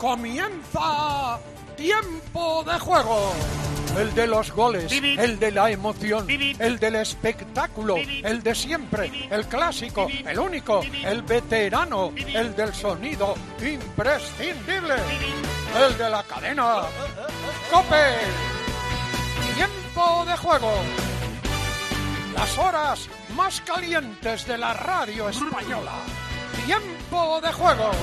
Comienza Tiempo de Juego. El de los goles, el de la emoción, el del espectáculo, el de siempre, el clásico, el único, el veterano, el del sonido imprescindible, el de la cadena COPE. Tiempo de Juego. Las horas más calientes de la radio española. Tiempo de Juego.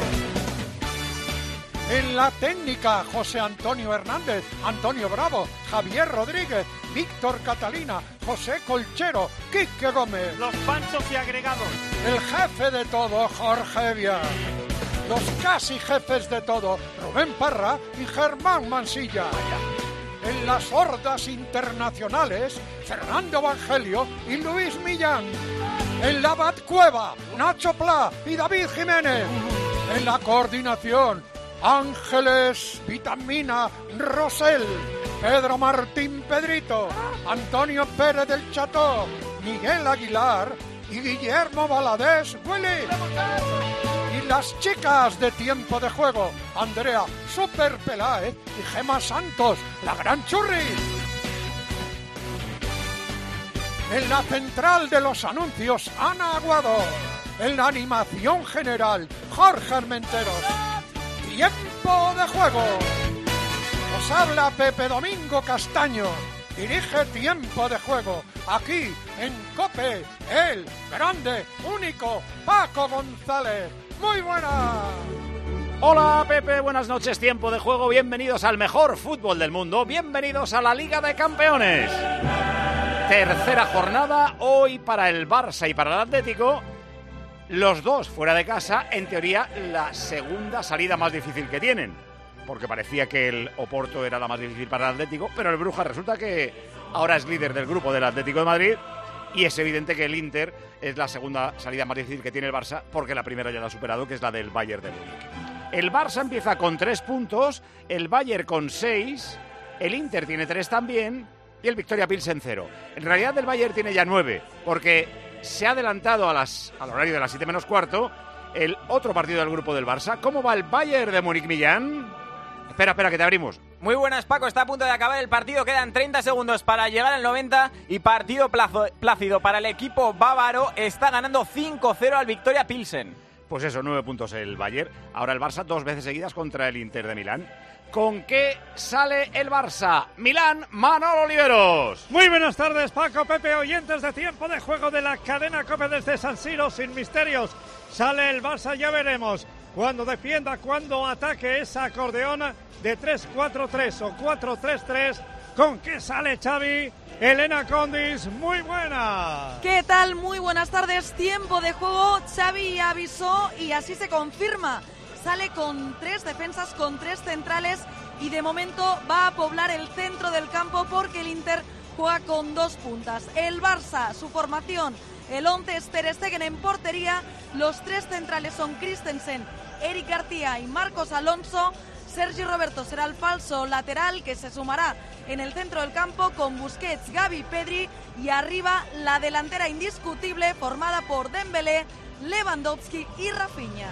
En la técnica, José Antonio Hernández, Antonio Bravo, Javier Rodríguez, Víctor Catalina, José Colchero, Quique Gómez. Los panchos y agregados. El jefe de todo, Jorge Evia. Los casi jefes de todo, Rubén Parra y Germán Mansilla. En las hordas internacionales, Fernando Evangelio y Luis Millán. En la Batcueva, Nacho Pla y David Jiménez. En la coordinación, Ángeles Vitamina Rosell, Pedro Martín Pedrito, Antonio Pérez del Cható, Miguel Aguilar y Guillermo Valadez Willy. Y las chicas de Tiempo de Juego, Andrea Super Peláez y Gema Santos, la gran churri. En la central de los anuncios, Ana Aguado. En la animación general, Jorge Armenteros. Tiempo de Juego. Os habla Pepe Domingo Castaño. Dirige Tiempo de Juego. Aquí en COPE, el grande, único Paco González. Muy buenas. Hola Pepe, buenas noches. Tiempo de Juego. Bienvenidos al mejor fútbol del mundo. Bienvenidos a la Liga de Campeones. Tercera jornada hoy para el Barça y para el Atlético. Los dos fuera de casa, en teoría, la segunda salida más difícil que tienen. Porque parecía que el Oporto era la más difícil para el Atlético, pero el Brujas resulta que ahora es líder del grupo del Atlético de Madrid y es evidente que el Inter es la segunda salida más difícil que tiene el Barça porque la primera ya la ha superado, que es la del Bayern de Múnich. El Barça empieza con 3 puntos, el Bayern con 6, el Inter tiene 3 también y el Victoria Pilsen 0. En realidad el Bayern tiene ya 9, porque se ha adelantado al horario de las 7 menos cuarto el otro partido del grupo del Barça. ¿Cómo va el Bayern de Múnich, Millán? Espera, que te abrimos. Muy buenas, Paco. Está a punto de acabar el partido. Quedan 30 segundos para llegar al 90 y partido plácido para el equipo bávaro. Está ganando 5-0 al Victoria Pilsen. Pues eso, 9 puntos el Bayern. Ahora el Barça 2 veces seguidas contra el Inter de Milán. ¿Con qué sale el Barça? Milán, Manolo Oliveros. Muy buenas tardes, Paco, Pepe, oyentes de Tiempo de Juego de la cadena COPE desde San Siro, sin misterios. Sale el Barça, ya veremos. Cuando defienda, cuando ataque esa acordeón de 3-4-3 o 4-3-3. ¿Con qué sale Xavi? Elena Condis, muy buena. ¿Qué tal? Muy buenas tardes. Tiempo de Juego. Xavi avisó y así se confirma. Sale con 3 defensas, con 3 centrales y de momento va a poblar el centro del campo porque el Inter juega con 2 puntas. El Barça, su formación, el 11 es Ter Stegen en portería, los 3 centrales son Christensen, Eric García y Marcos Alonso. Sergi Roberto será el falso lateral que se sumará en el centro del campo con Busquets, Gavi, Pedri y arriba la delantera indiscutible formada por Dembélé, Lewandowski y Rafinha.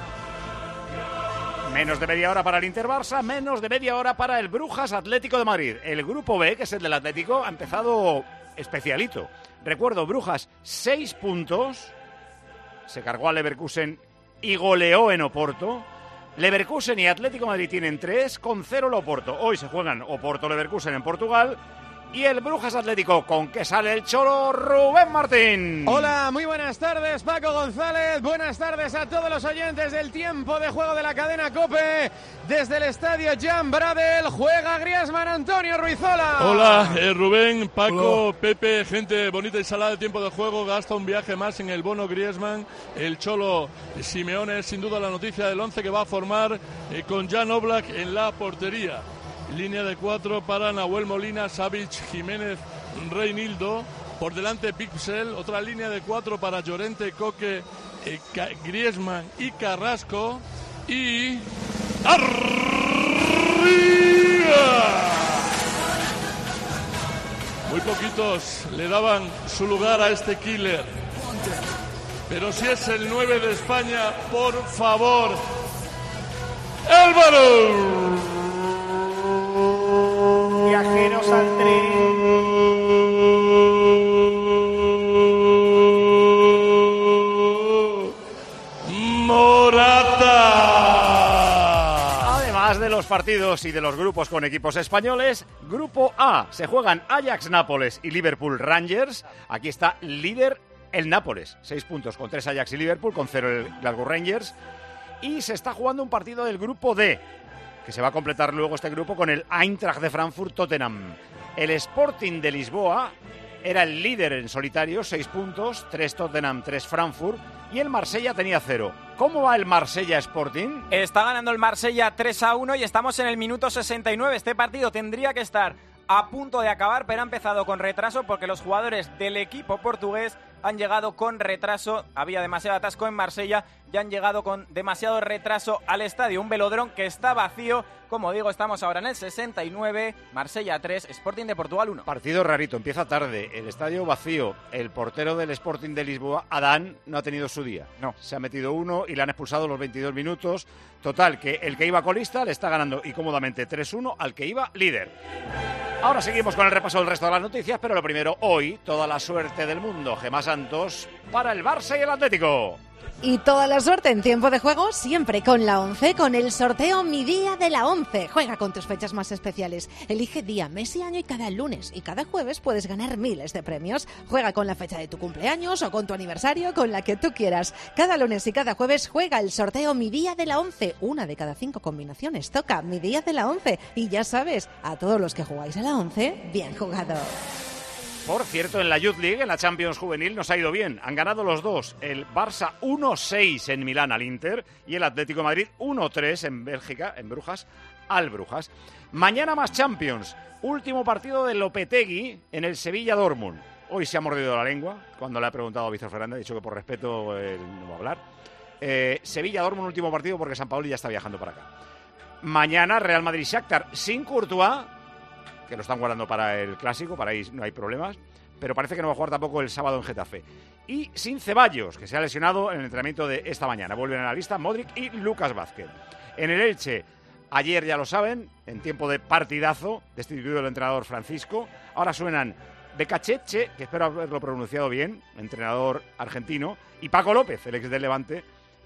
Menos de media hora para el Inter-Barça, menos de media hora para el Brujas Atlético de Madrid. El grupo B, que es el del Atlético, ha empezado especialito. Recuerdo, Brujas 6 puntos, se cargó a Leverkusen y goleó en Oporto. Leverkusen y Atlético de Madrid tienen 3, con 0 el Oporto. Hoy se juegan Oporto-Leverkusen en Portugal. Y el Brujas Atlético, ¿con qué sale el Cholo? Rubén Martín. Hola, muy buenas tardes, Paco González. Buenas tardes a todos los oyentes del Tiempo de Juego de la cadena COPE. Desde el estadio Jan Bradel juega Griezmann, Antonio Ruizola. Hola, Rubén, Paco, hola. Pepe, gente bonita y salada de Tiempo de Juego. Gasta un viaje más en el bono Griezmann. El Cholo Simeone es sin duda la noticia del 11 que va a formar con Jan Oblak en la portería. Línea de 4 para Nahuel Molina, Savic, Jiménez, Reinildo. Por delante Pixel. Otra línea de 4 para Llorente, Coque, Griezmann y Carrasco. Y arriba. Muy poquitos le daban su lugar a este killer. Pero si es el 9 de España, por favor, Álvaro. Más de los partidos y de los grupos con equipos españoles. Grupo A, se juegan Ajax-Nápoles y Liverpool-Rangers. Aquí está líder el Nápoles, 6 puntos con 3 Ajax y Liverpool, con 0 el Glasgow Rangers. Y se está jugando un partido del grupo D, que se va a completar luego este grupo con el Eintracht de Frankfurt-Tottenham. El Sporting de Lisboa era el líder en solitario, 6 puntos, 3 Tottenham, 3 Frankfurt, y el Marsella tenía 0. ¿Cómo va el Marsella Sporting? Está ganando el Marsella 3-1 y estamos en el minuto 69. Este partido tendría que estar a punto de acabar, pero ha empezado con retraso porque los jugadores del equipo portugués han llegado con retraso. Había demasiado atasco en Marsella y han llegado con demasiado retraso al estadio. Un velodrón que está vacío. Como digo, estamos ahora en el 69. Marsella 3, Sporting de Portugal 1. Partido rarito, empieza tarde. El estadio vacío. El portero del Sporting de Lisboa, Adán, no ha tenido su día. No, se ha metido uno y le han expulsado los 22 minutos. Total, que el que iba colista le está ganando y cómodamente 3-1 al que iba líder. Ahora seguimos con el repaso del resto de las noticias, pero lo primero, hoy, toda la suerte del mundo. Gemma Santos para el Barça y el Atlético. Y toda la suerte en tiempo de juego, siempre con la 11, con el sorteo Mi Día de la 11. Juega con tus fechas más especiales. Elige día, mes y año y cada lunes y cada jueves puedes ganar miles de premios. Juega con la fecha de tu cumpleaños o con tu aniversario, con la que tú quieras. Cada lunes y cada jueves juega el sorteo Mi Día de la 11. Una de cada 5 combinaciones toca Mi Día de la 11. Y ya sabes, a todos los que jugáis a la 11, bien jugado. Por cierto, en la Youth League, en la Champions Juvenil, nos ha ido bien. Han ganado los dos. El Barça 1-6 en Milán al Inter y el Atlético de Madrid 1-3 en Bélgica, en Brujas, al Brujas. Mañana más Champions. Último partido de Lopetegui en el Sevilla-Dortmund. Hoy se ha mordido la lengua. Cuando le ha preguntado a Víctor Fernández, ha dicho que por respeto no va a hablar. Sevilla-Dortmund, último partido porque Sampaoli ya está viajando para acá. Mañana Real Madrid-Shakhtar sin Courtois, que lo están guardando para el Clásico, para ahí no hay problemas, pero parece que no va a jugar tampoco el sábado en Getafe. Y sin Ceballos, que se ha lesionado en el entrenamiento de esta mañana. Vuelven a la lista Modric y Lucas Vázquez. En el Elche, ayer ya lo saben, en tiempo de partidazo, destituido el entrenador Francisco. Ahora suenan Becacheche, que espero haberlo pronunciado bien, entrenador argentino, y Paco López, el ex del Levante,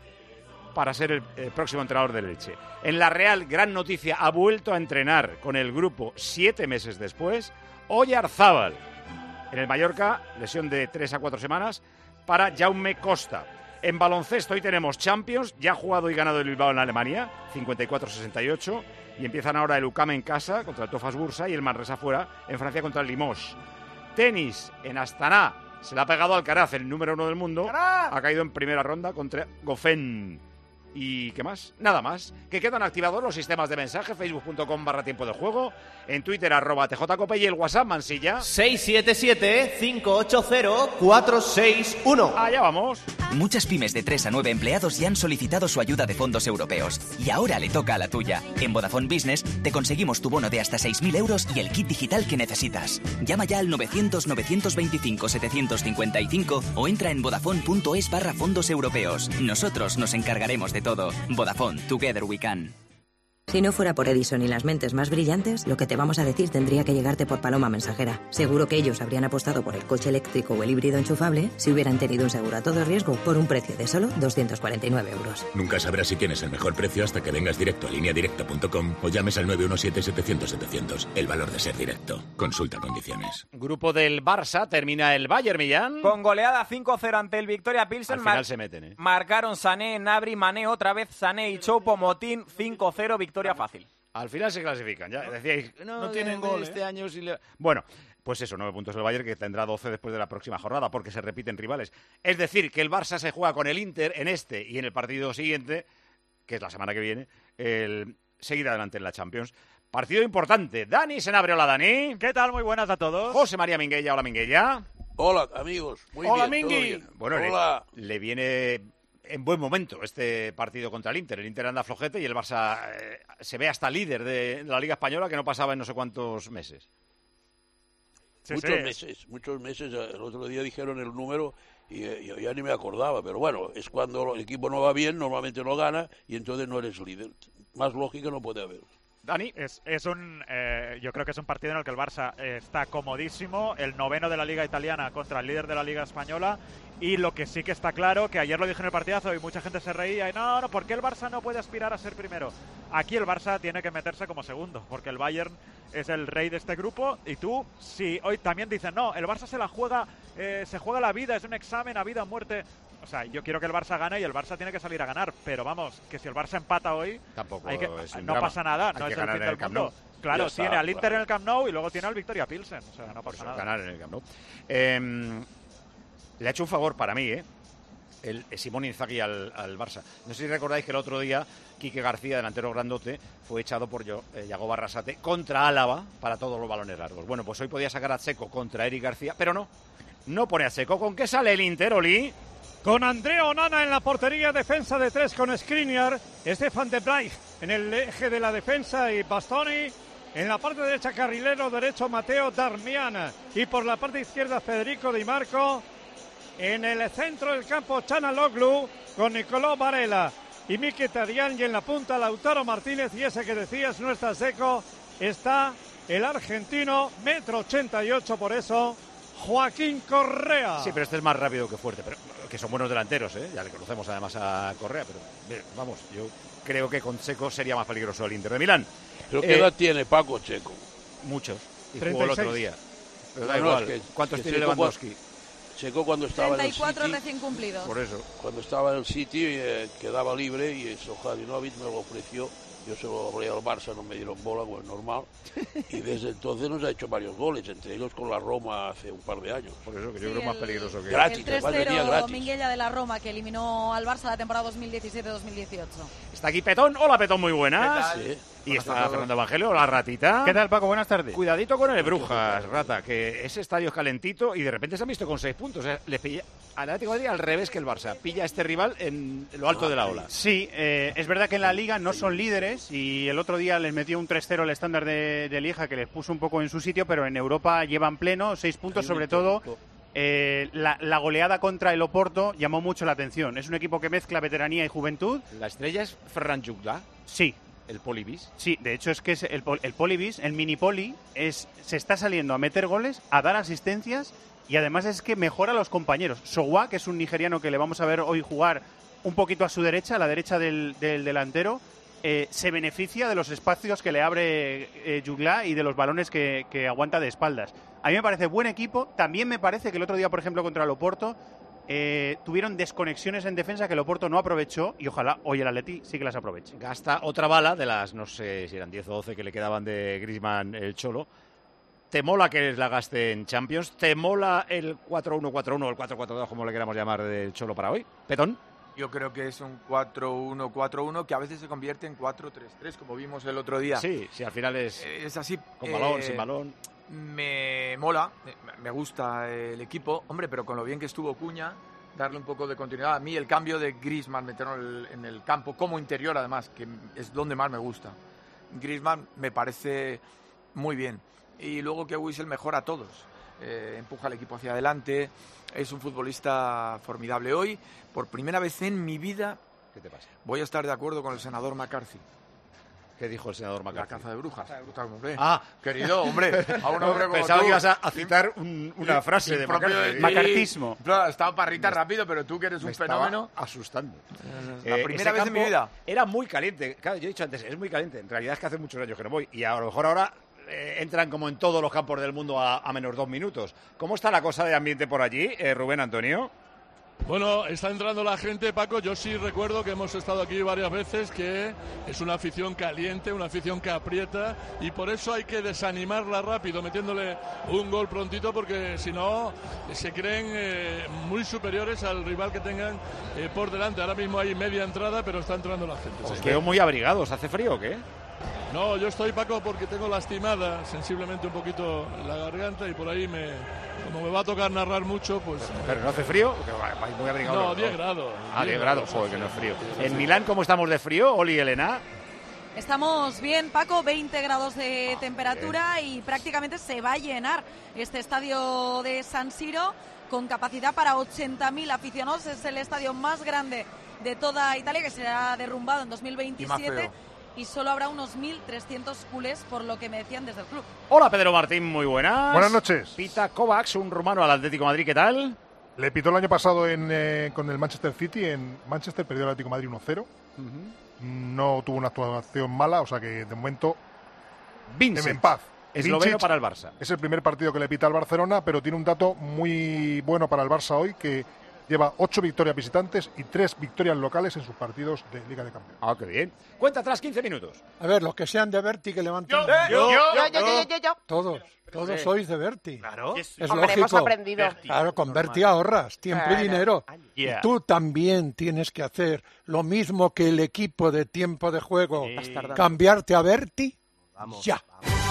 para ser el próximo entrenador del Elche. En la Real, gran noticia, ha vuelto a entrenar con el grupo 7 meses después, Oyarzábal. En el Mallorca, lesión de 3 a 4 semanas para Jaume Costa. En baloncesto hoy tenemos Champions, ya ha jugado y ganado el Bilbao en Alemania, 54-68, y empiezan ahora el UCAM en casa contra el Tofas Bursa y el Manresa fuera en Francia contra el Limoges. Tenis, en Astana, se le ha pegado Alcaraz, el número 1 del mundo, ha caído en primera ronda contra Goffin. ¿Y qué más? Nada más. Que quedan activados los sistemas de mensaje, facebook.com/tiempo de juego, en Twitter @tjcope y el WhatsApp Mansilla 677-580-461. Allá vamos. Muchas pymes de 3 a 9 empleados ya han solicitado su ayuda de fondos europeos. Y ahora le toca a la tuya. En Vodafone Business te conseguimos tu bono de hasta 6.000 euros y el kit digital que necesitas. Llama ya al 900-925-755 o entra en vodafone.es/fondos europeos. Nosotros nos encargaremos de todo. Vodafone, Together We Can. Si no fuera por Edison y las mentes más brillantes, lo que te vamos a decir tendría que llegarte por paloma mensajera. Seguro que ellos habrían apostado por el coche eléctrico o el híbrido enchufable si hubieran tenido un seguro a todo riesgo por un precio de solo 249 euros. Nunca sabrás si tienes el mejor precio hasta que vengas directo a lineadirecta.com o llames al 917-700-700. El valor de ser directo. Consulta condiciones. Grupo del Barça, termina el Bayern Millán. Con goleada 5-0 ante el Victoria Pilsen. Al final se meten, Marcaron Sané, Gnabry, Mané, otra vez Sané y Choupo-Moting. 5-0, victoria fácil. Al final se clasifican, ya decíais, no tienen gol este año. Bueno, pues eso, 9 puntos el Bayern, que tendrá 12 después de la próxima jornada, porque se repiten rivales. Es decir, que el Barça se juega con el Inter en este y en el partido siguiente, que es la semana que viene, el seguir adelante en la Champions. Partido importante. Dani Senabre, hola Dani. ¿Qué tal? Muy buenas a todos. José María Minguella, hola Minguella. Hola amigos, muy hola, bien. Mingui. Bien. Bueno, hola. Le viene en buen momento este partido contra el Inter. El Inter anda flojete y el Barça se ve hasta líder de la Liga Española, que no pasaba en no sé cuántos meses. Muchos meses. El otro día dijeron el número y yo ya ni me acordaba, pero bueno, es cuando el equipo no va bien, normalmente no gana y entonces no eres líder. Más lógica no puede haber. Dani. Yo creo que es un partido en el que el Barça está comodísimo, el 9º de la Liga Italiana contra el líder de la Liga Española, y lo que sí que está claro, que ayer lo dije en el partidazo y mucha gente se reía, y no, ¿por qué el Barça no puede aspirar a ser primero? Aquí el Barça tiene que meterse como segundo, porque el Bayern es el rey de este grupo, y tú, si hoy también dicen, no, el Barça se juega la vida, es un examen a vida o muerte. O sea, yo quiero que el Barça gane y el Barça tiene que salir a ganar, pero vamos, que si el Barça empata hoy, tampoco no pasa nada, no es el fin del mundo. Claro, tiene al Inter en el Camp Nou y luego tiene al Victoria Pilsen, o sea, no pasa nada. Ganar en el Camp Nou. Le ha hecho un favor para mí, el Simón Inzaghi al Barça. No sé si recordáis que el otro día Quique García, delantero grandote, fue echado por Yago Barrasate contra Álava para todos los balones largos. Bueno, pues hoy podía sacar a Checo contra Eric García, pero no pone a Checo. ¿Con qué sale el Inter, Oli? Con Andrea Onana en la portería, defensa de 3 con Skriniar, Stefan de Vrij en el eje de la defensa y Bastoni. En la parte derecha, carrilero derecho Matteo Darmian, y por la parte izquierda Federico Di Marco. En el centro del campo Çalhanoğlu con Nicolò Varela y Mkhitaryan, y en la punta Lautaro Martínez, y ese que decías no está Seco, está el argentino, 1,88 m, por eso Joaquín Correa. Sí, pero este es más rápido que fuerte, pero que son buenos delanteros, ya le conocemos además a Correa, pero vamos, yo creo que con Checo sería más peligroso el Inter de Milán. ¿Pero qué edad tiene Paco Checo? Muchos, y 36. jugó el otro día. Pero da igual, ¿cuántos tiene Lewandowski? Checo cuando estaba 34 en el City, recién cumplidos. Por eso. Cuando estaba en el City quedaba libre y Sohadinovic me lo ofreció. Yo se lo hablé al Barça, no me dieron bola, pues normal. Y desde entonces nos ha hecho varios goles, entre ellos con la Roma hace un par de años. Por eso que yo creo más peligroso que... Gratis, el 3-0 Minguella de la Roma, que eliminó al Barça la temporada 2017-2018. Está aquí Petón. Hola, Petón, muy buenas. Sí. Y está Fernando Evangelio, la ratita. ¿Qué tal, Paco? Buenas tardes. Cuidadito con el Brujas, rata, que ese estadio es calentito y de repente se han visto con 6 puntos. Le pilla al Atlético de Madrid al revés que el Barça. Pilla a este rival en lo alto de la ola. Sí, es verdad que en la Liga no son líderes y el otro día les metió un 3-0 el estándar de Lieja, que les puso un poco en su sitio, pero en Europa llevan pleno, 6 puntos, sobre todo. La goleada contra el Oporto llamó mucho la atención. Es un equipo que mezcla veteranía y juventud. La estrella es Ferran Jutgla. Sí. El Polibis. Sí, de hecho es que es el Polibis, el mini Poli, se está saliendo a meter goles, a dar asistencias, y además es que mejora a los compañeros. Sowa, que es un nigeriano que le vamos a ver hoy jugar un poquito a su derecha, a la derecha del delantero, se beneficia de los espacios que le abre Jutgla y de los balones que aguanta de espaldas. A mí me parece buen equipo. También me parece que el otro día, por ejemplo, contra el Oporto, tuvieron desconexiones en defensa que el Oporto no aprovechó, y ojalá hoy el Atleti sí que las aproveche. Gasta otra bala de las, no sé si eran 10 o 12 que le quedaban de Griezmann el Cholo. ¿Te mola que la gaste en Champions? ¿Te mola el 4-1-4-1 o el 4-4-2, como le queramos llamar, del Cholo para hoy? ¿Petón? Yo creo que es un 4-1-4-1 que a veces se convierte en 4-3-3, como vimos el otro día. Sí, al final es así. Con balón, sin balón. Me mola, me gusta el equipo, hombre, pero con lo bien que estuvo Cuña, darle un poco de continuidad. A mí el cambio de Griezmann, meterlo en el campo como interior, además, que es donde más me gusta. Griezmann me parece muy bien. Y luego que Wissel mejora a todos. Empuja al equipo hacia adelante. Es un futbolista formidable. Hoy, por primera vez en mi vida, ¿qué te pasa? Voy a estar de acuerdo con el senador McCarthy. ¿Qué dijo el senador McCarthy? La caza de brujas. Querido, hombre, a un hombre como pensaba tú. que ibas a citar una frase de McCarthy. Macartismo. Estaba parrita rápido, pero tú que eres un fenómeno. Asustando. La primera vez en mi vida. Era muy caliente. Claro, yo he dicho antes, es muy caliente. En realidad es que hace muchos años que no voy. Y a lo mejor ahora entran como en todos los campos del mundo a menos 2 minutos. ¿Cómo está la cosa de ambiente por allí, Rubén Antonio? Bueno, está entrando la gente, Paco. Yo sí recuerdo que hemos estado aquí varias veces, que es una afición caliente, una afición que aprieta, y por eso hay que desanimarla rápido, metiéndole un gol prontito, porque si no se creen muy superiores al rival que tengan por delante. Ahora mismo hay media entrada, pero está entrando la gente. Os veo muy abrigados. ¿Hace frío o qué? No, yo estoy, Paco, porque tengo lastimada sensiblemente un poquito la garganta, y por ahí como me va a tocar narrar mucho, pues... ¿Pero no hace frío? Porque vais muy abrigados. No, 10 grados. 10 grados, joder, que no es frío. ¿En Milán cómo estamos de frío, Oli y Elena? Estamos bien, Paco, 20 grados de temperatura y prácticamente se va a llenar este estadio de San Siro con capacidad para 80.000 aficionados. Es el estadio más grande de toda Italia, que será derrumbado en 2027. y solo habrá unos 1.300 culés, por lo que me decían desde el club. Hola Pedro Martín, muy buenas. Buenas noches. Pita Kovacs, un rumano al Atlético de Madrid, ¿qué tal? Le pitó el año pasado con el Manchester City. En Manchester perdió el Atlético de Madrid 1-0. No tuvo una actuación mala, o sea que de momento en paz. Esloveno para el Barça. Es el primer partido que le pita al Barcelona, pero tiene un dato muy bueno para el Barça hoy, que lleva 8 victorias visitantes y 3 victorias locales en sus partidos de Liga de Campeones. Ah, qué bien. Cuenta atrás 15 minutos. A ver, los que sean de Berti que levanten. Yo. Todos Sí. sois de Berti. Claro. Es Hombre, lógico. hemos aprendido. Claro, con Berti ahorras tiempo y dinero. Yeah. Y tú también tienes que hacer lo mismo que el equipo de Tiempo de Juego. Cambiarte a Berti ya.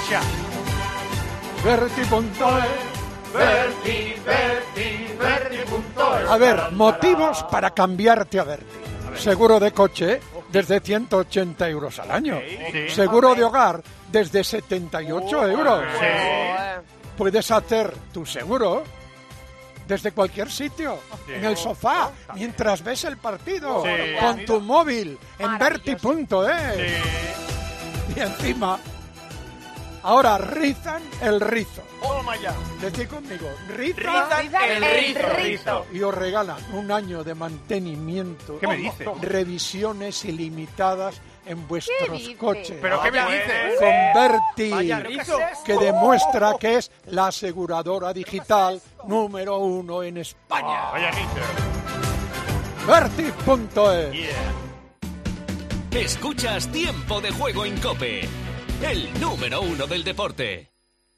Berti.es. A ver, motivos para cambiarte a Berti. Seguro de coche desde 180 euros al año. Seguro de hogar desde 78 euros. Puedes hacer tu seguro desde cualquier sitio, en el sofá, mientras ves el partido, con tu móvil, en Berti.es. Y encima, ahora rizan el rizo. Decid conmigo, rizan el rizo. Y os regalan un año de mantenimiento. ¿Qué me dices? Revisiones ilimitadas en vuestros coches. ¿Pero qué me dices? Con Berti, Vaya rizo. que demuestra que es la aseguradora digital número 1 en España. Vaya rizo. Berti.es. Escuchas Tiempo de Juego en COPE, el número 1 del deporte.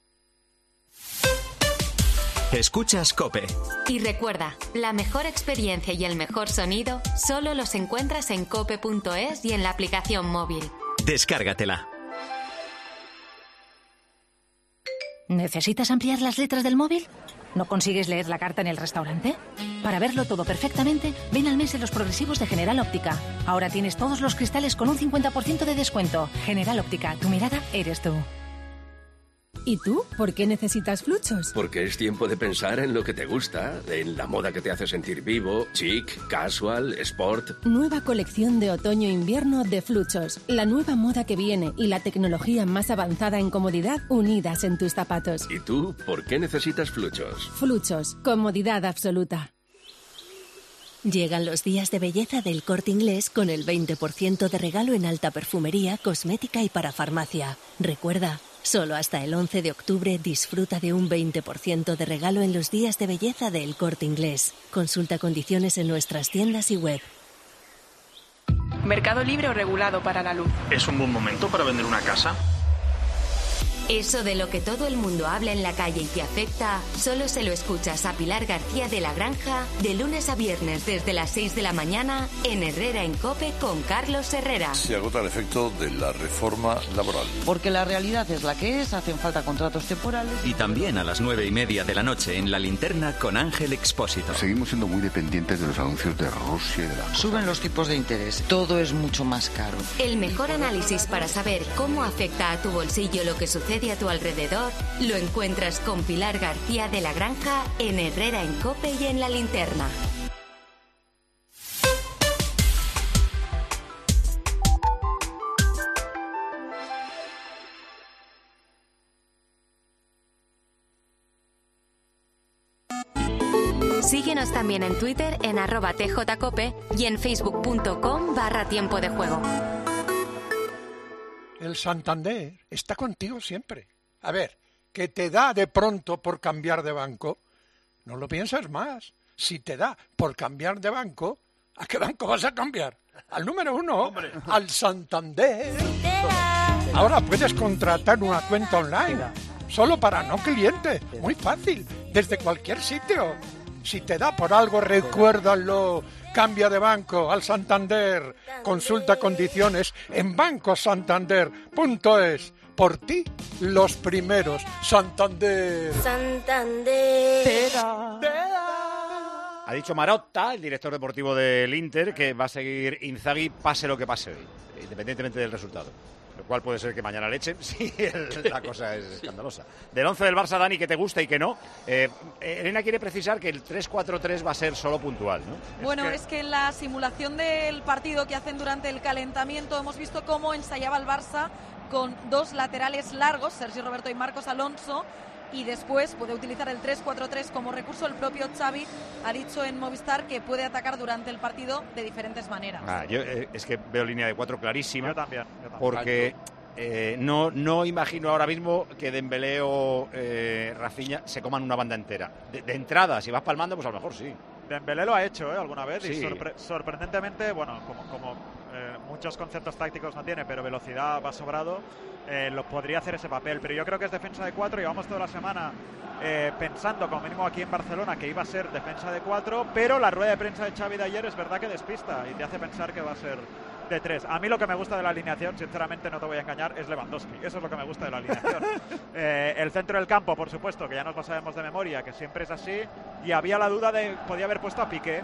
Escuchas COPE. Y recuerda, la mejor experiencia y el mejor sonido solo los encuentras en cope.es y en la aplicación móvil. Descárgatela. ¿Necesitas ampliar las letras del móvil? ¿No consigues leer la carta en el restaurante? Para verlo todo perfectamente, ven al mes de los progresivos de General Óptica. Ahora tienes todos los cristales con un 50% de descuento. General Óptica, tu mirada eres tú. ¿Y tú? ¿Por qué necesitas Fluchos? Porque es tiempo de pensar en lo que te gusta, en la moda que te hace sentir vivo, chic, casual, sport. Nueva colección de otoño-invierno de Fluchos. La nueva moda que viene y la tecnología más avanzada en comodidad unidas en tus zapatos. ¿Y tú? ¿Por qué necesitas Fluchos? Fluchos. Comodidad absoluta. Llegan los días de belleza del Corte Inglés con el 20% de regalo en alta perfumería, cosmética y para farmacia. Recuerda, solo hasta el 11 de octubre disfruta de un 20% de regalo en los días de belleza del Corte Inglés. Consulta condiciones en nuestras tiendas y web. Mercado libre o regulado para la luz. ¿Es un buen momento para vender una casa? Eso de lo que todo el mundo habla en la calle y te afecta, solo se lo escuchas a Pilar García de la Granja de lunes a viernes desde las 6 de la mañana en Herrera en COPE con Carlos Herrera. Se agota el efecto de la reforma laboral. Porque la realidad es la que es, hacen falta contratos temporales. Y también a las 9:30 de la noche en La Linterna con Ángel Expósito. Seguimos siendo muy dependientes de los anuncios de Rusia y de la... Suben los tipos de interés, todo es mucho más caro. El mejor análisis para saber cómo afecta a tu bolsillo lo que sucede a tu alrededor lo encuentras con Pilar García de la Granja en Herrera en COPE y en La Linterna. Síguenos también en Twitter en @tjcope y en facebook.com/tiempo de juego. El Santander está contigo siempre. A ver, que te da de pronto por cambiar de banco, no lo piensas más. Si te da por cambiar de banco, ¿a qué banco vas a cambiar? Al número 1, ¡hombre!, al Santander. Ahora puedes contratar una cuenta online, solo para no clientes. Muy fácil, desde cualquier sitio. Si te da por algo, recuérdalo. Cambia de banco al Santander. Consulta condiciones en bancosantander.es. Por ti, los primeros. Santander. Santander. Ha dicho Marotta, el director deportivo del Inter, que va a seguir Inzaghi pase lo que pase hoy, independientemente del resultado. Lo cual puede ser que mañana le echen si la cosa es escandalosa. Del 11 del Barça, Dani, que te gusta y que no. Elena quiere precisar que el 3-4-3 va a ser solo puntual, ¿no? Bueno, es que en la simulación del partido que hacen durante el calentamiento hemos visto cómo ensayaba el Barça con dos laterales largos, Sergi Roberto y Marcos Alonso, y después puede utilizar el 3-4-3 como recurso. El propio Xavi ha dicho en Movistar que puede atacar durante el partido de diferentes maneras. Yo es que veo línea de 4 clarísima. Yo también. Porque no imagino ahora mismo que Dembélé o Rafinha se coman una banda entera. De entrada, si vas palmando, pues a lo mejor sí. Dembélé lo ha hecho alguna vez sí. Y sorprendentemente, bueno, como muchos conceptos tácticos no tiene, pero velocidad va sobrado, lo podría hacer ese papel. Pero yo creo que es defensa de 4. Llevamos toda la semana pensando, como mínimo aquí en Barcelona, que iba a ser defensa de 4, pero la rueda de prensa de Xavi de ayer es verdad que despista y te hace pensar que va a ser de 3. A mí lo que me gusta de la alineación, sinceramente no te voy a engañar, es Lewandowski. Eso es lo que me gusta de la alineación. El centro del campo, por supuesto, que ya nos lo sabemos de memoria, que siempre es así, y había la duda de, podía haber puesto a Piqué,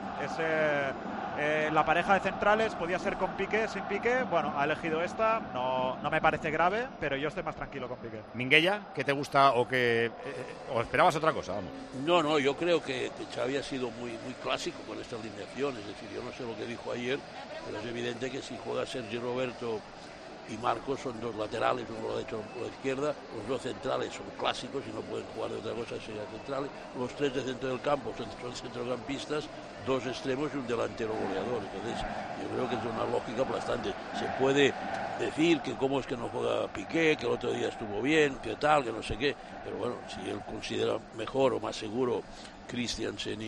la pareja de centrales podía ser con Piqué, sin Piqué. Bueno, ha elegido esta, no me parece grave, pero yo estoy más tranquilo con Piqué. Minguella, ¿qué te gusta o esperabas otra cosa? Vamos. No, yo creo que Xavi ha sido muy clásico con esta alineación. Es decir, yo no sé lo que dijo ayer, pero es evidente que si juega Sergi Roberto y Marcos son dos laterales, uno lo ha hecho por la izquierda, los dos centrales son clásicos y no pueden jugar de otra cosa, serían centrales, los tres de centro del campo son centrocampistas, dos extremos y un delantero goleador. Entonces yo creo que es una lógica aplastante. Se puede decir que cómo es que no juega Piqué, que el otro día estuvo bien, que tal, que no sé qué, pero bueno, si él considera mejor o más seguro Christiansen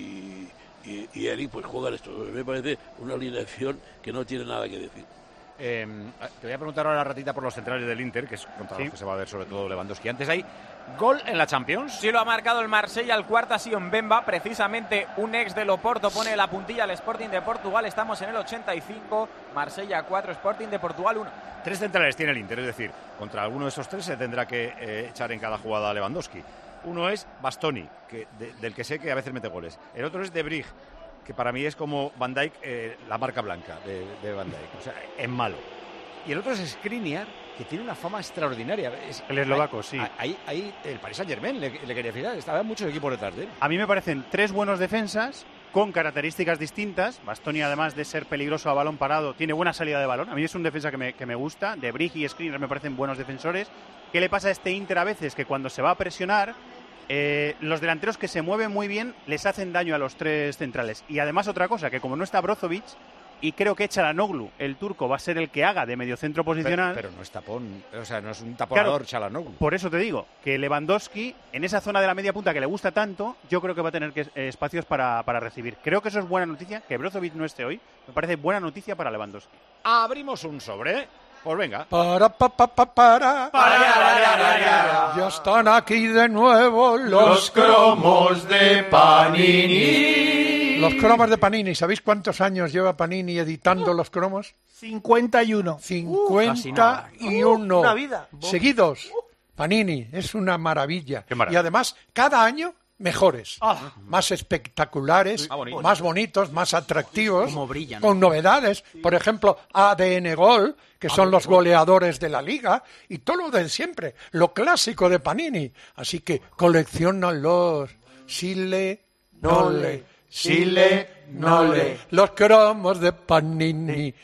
y Eric, pues juegan estos dos. Me parece una alineación que no tiene nada que decir. Te voy a preguntar ahora ratita por los centrales del Inter, que es contra los que se va a ver sobre todo Lewandowski. Antes hay gol en la Champions. Sí, lo ha marcado el Marsella, el cuarto ha sido Mbemba, precisamente un ex del Oporto pone la puntilla al Sporting de Portugal. Estamos en el 85, Marsella 4, Sporting de Portugal 1. 3 centrales tiene el Inter, es decir, contra alguno de esos 3 se tendrá que echar en cada jugada a Lewandowski. Uno es Bastoni, del que sé que a veces mete goles. El otro es De Vrij, que para mí es como Van Dijk, la marca blanca de Van Dijk, o sea, es malo. Y el otro es Skriniar, que tiene una fama extraordinaria. El eslovaco, sí. Ahí el Paris Saint-Germain le quería fijar, estaban muchos equipos detrás de él. A mí me parecen 3 buenos defensas con características distintas. Bastoni, además de ser peligroso a balón parado, tiene buena salida de balón. A mí es un defensa que me gusta. De Vrij y Skriniar me parecen buenos defensores. ¿Qué le pasa a este Inter a veces? Que cuando se va a presionar, los delanteros que se mueven muy bien les hacen daño a los 3 centrales. Y además otra cosa, que como no está Brozovic, y creo que Çalhanoğlu, el turco, va a ser el que haga de mediocentro posicional. Pero no es tapón, o sea, no es un taponador, claro, Çalhanoğlu. Por eso te digo, que Lewandowski, en esa zona de la media punta que le gusta tanto, yo creo que va a tener espacios para recibir. Creo que eso es buena noticia, que Brozovic no esté hoy, me parece buena noticia para Lewandowski. Abrimos un sobre. Pues venga. Ya están aquí de nuevo los cromos de Panini. Los cromos de Panini. ¿Sabéis cuántos años lleva Panini editando los cromos? 51. 51. Una vida. Seguidos. Panini. Es una maravilla. Qué maravilla. Y además, cada año mejores, más espectaculares, más bonitos, más atractivos, como brillan, con novedades, por ejemplo, ADN Gol, que son los goleadores de la liga, y todo lo de siempre, lo clásico de Panini. Así que colecciónalos, sile, nole, los cromos de Panini.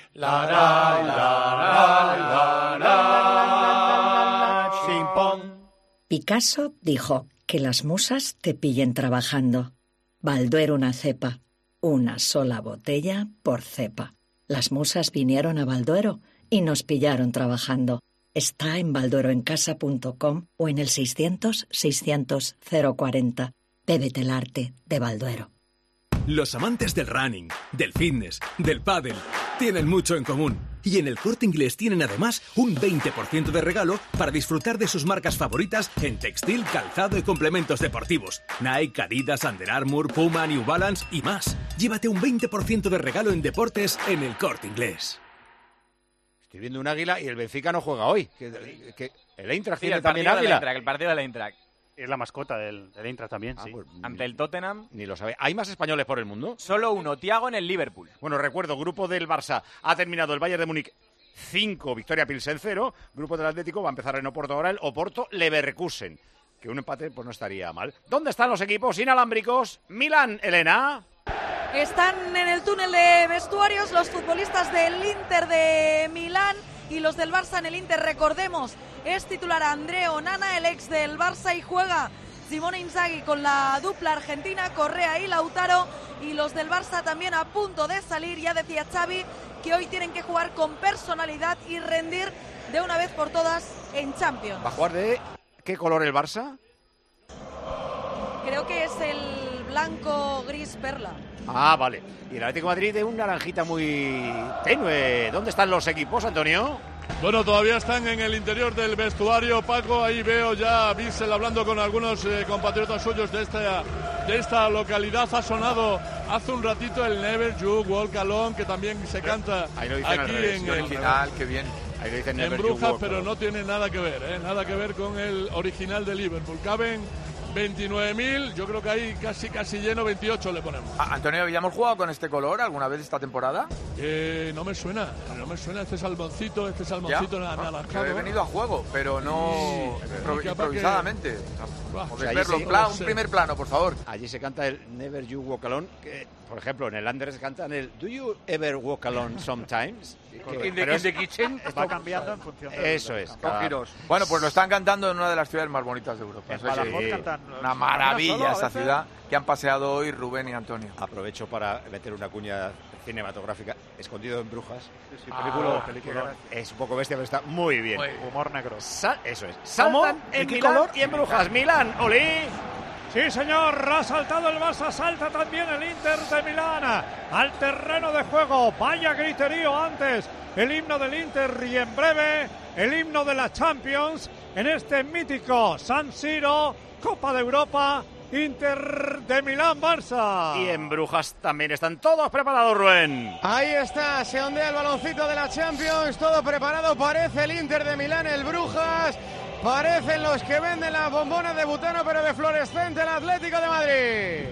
Picasso dijo: que las musas te pillen trabajando. Balduero una cepa, una sola botella por cepa. Las musas vinieron a Balduero y nos pillaron trabajando. Está en baldueroencasa.com o en el 600-600-040. Bébete el arte de Balduero. Los amantes del running, del fitness, del pádel, tienen mucho en común. Y en el Corte Inglés tienen además un 20% de regalo para disfrutar de sus marcas favoritas en textil, calzado y complementos deportivos. Nike, Adidas, Under Armour, Puma, New Balance y más. Llévate un 20% de regalo en deportes en el Corte Inglés. Estoy viendo un águila y el Benfica no juega hoy. Que el Eintracht tiene el también partido águila. El partido del Eintracht. Es la mascota del Eintracht también, sí. Pues, ante el Tottenham. Ni lo sabe. ¿Hay más españoles por el mundo? Solo uno, Thiago en el Liverpool. Bueno, recuerdo, grupo del Barça. Ha terminado el Bayern de Múnich 5, Victoria Pilsen 0. Grupo del Atlético va a empezar en Oporto ahora el Oporto Leverkusen, que un empate pues no estaría mal. ¿Dónde están los equipos inalámbricos? Milán, Elena. Están en el túnel de vestuarios los futbolistas del Inter de Milán y los del Barça. En el Inter, recordemos, es titular André Onana, el ex del Barça, y juega Simone Inzaghi con la dupla argentina, Correa y Lautaro, y los del Barça también a punto de salir. Ya decía Xavi que hoy tienen que jugar con personalidad y rendir de una vez por todas en Champions. ¿Va a jugar de qué color el Barça? Creo que es el blanco gris perla. Ah, vale. Y el Atlético de Madrid de un naranjita muy tenue. ¿Dónde están los equipos, Antonio? Bueno, todavía están en el interior del vestuario, Paco. Ahí veo ya a Bissell hablando con algunos compatriotas suyos de esta localidad. Ha sonado hace un ratito el Never You Walk Alone, que también se canta aquí en el original. Qué bien. Ahí lo dicen en Brujas, pero no tiene nada que ver, nada que ver con el original de Liverpool. Caben 29.000, yo creo que ahí casi lleno, 28 le ponemos. Antonio, ¿habíamos jugado con este color alguna vez esta temporada? No me suena, este salmoncito anaranjado. He venido a juego, pero no improvisadamente. O sea, verlo, un primer plano, por favor. Allí se canta el Never You Walk Alone, que, por ejemplo, en el Under se cantan el Do You Ever Walk Alone Sometimes. In the kitchen va cambiando en función de eso es. Bueno, pues lo están cantando en una de las ciudades más bonitas de Europa. Una maravilla esa ciudad que han paseado hoy Rubén y Antonio. Aprovecho para meter una cuña cinematográfica. Escondido en Brujas. Película. Es un poco bestia, pero está muy bien. Humor negro. Eso es. Saltan en Milán y en Brujas. Milán, Oli. Sí, señor, ha saltado el Barça, salta también el Inter de Milán al terreno de juego. Vaya griterío antes, el himno del Inter, y en breve el himno de la Champions en este mítico San Siro, Copa de Europa, Inter de Milán-Barça. Y en Brujas también están todos preparados, Rubén. Ahí está, se ondea el baloncito de la Champions, todo preparado, parece el Inter de Milán, el Brujas. Parecen los que venden las bombonas de butano, pero de fluorescente, el Atlético de Madrid.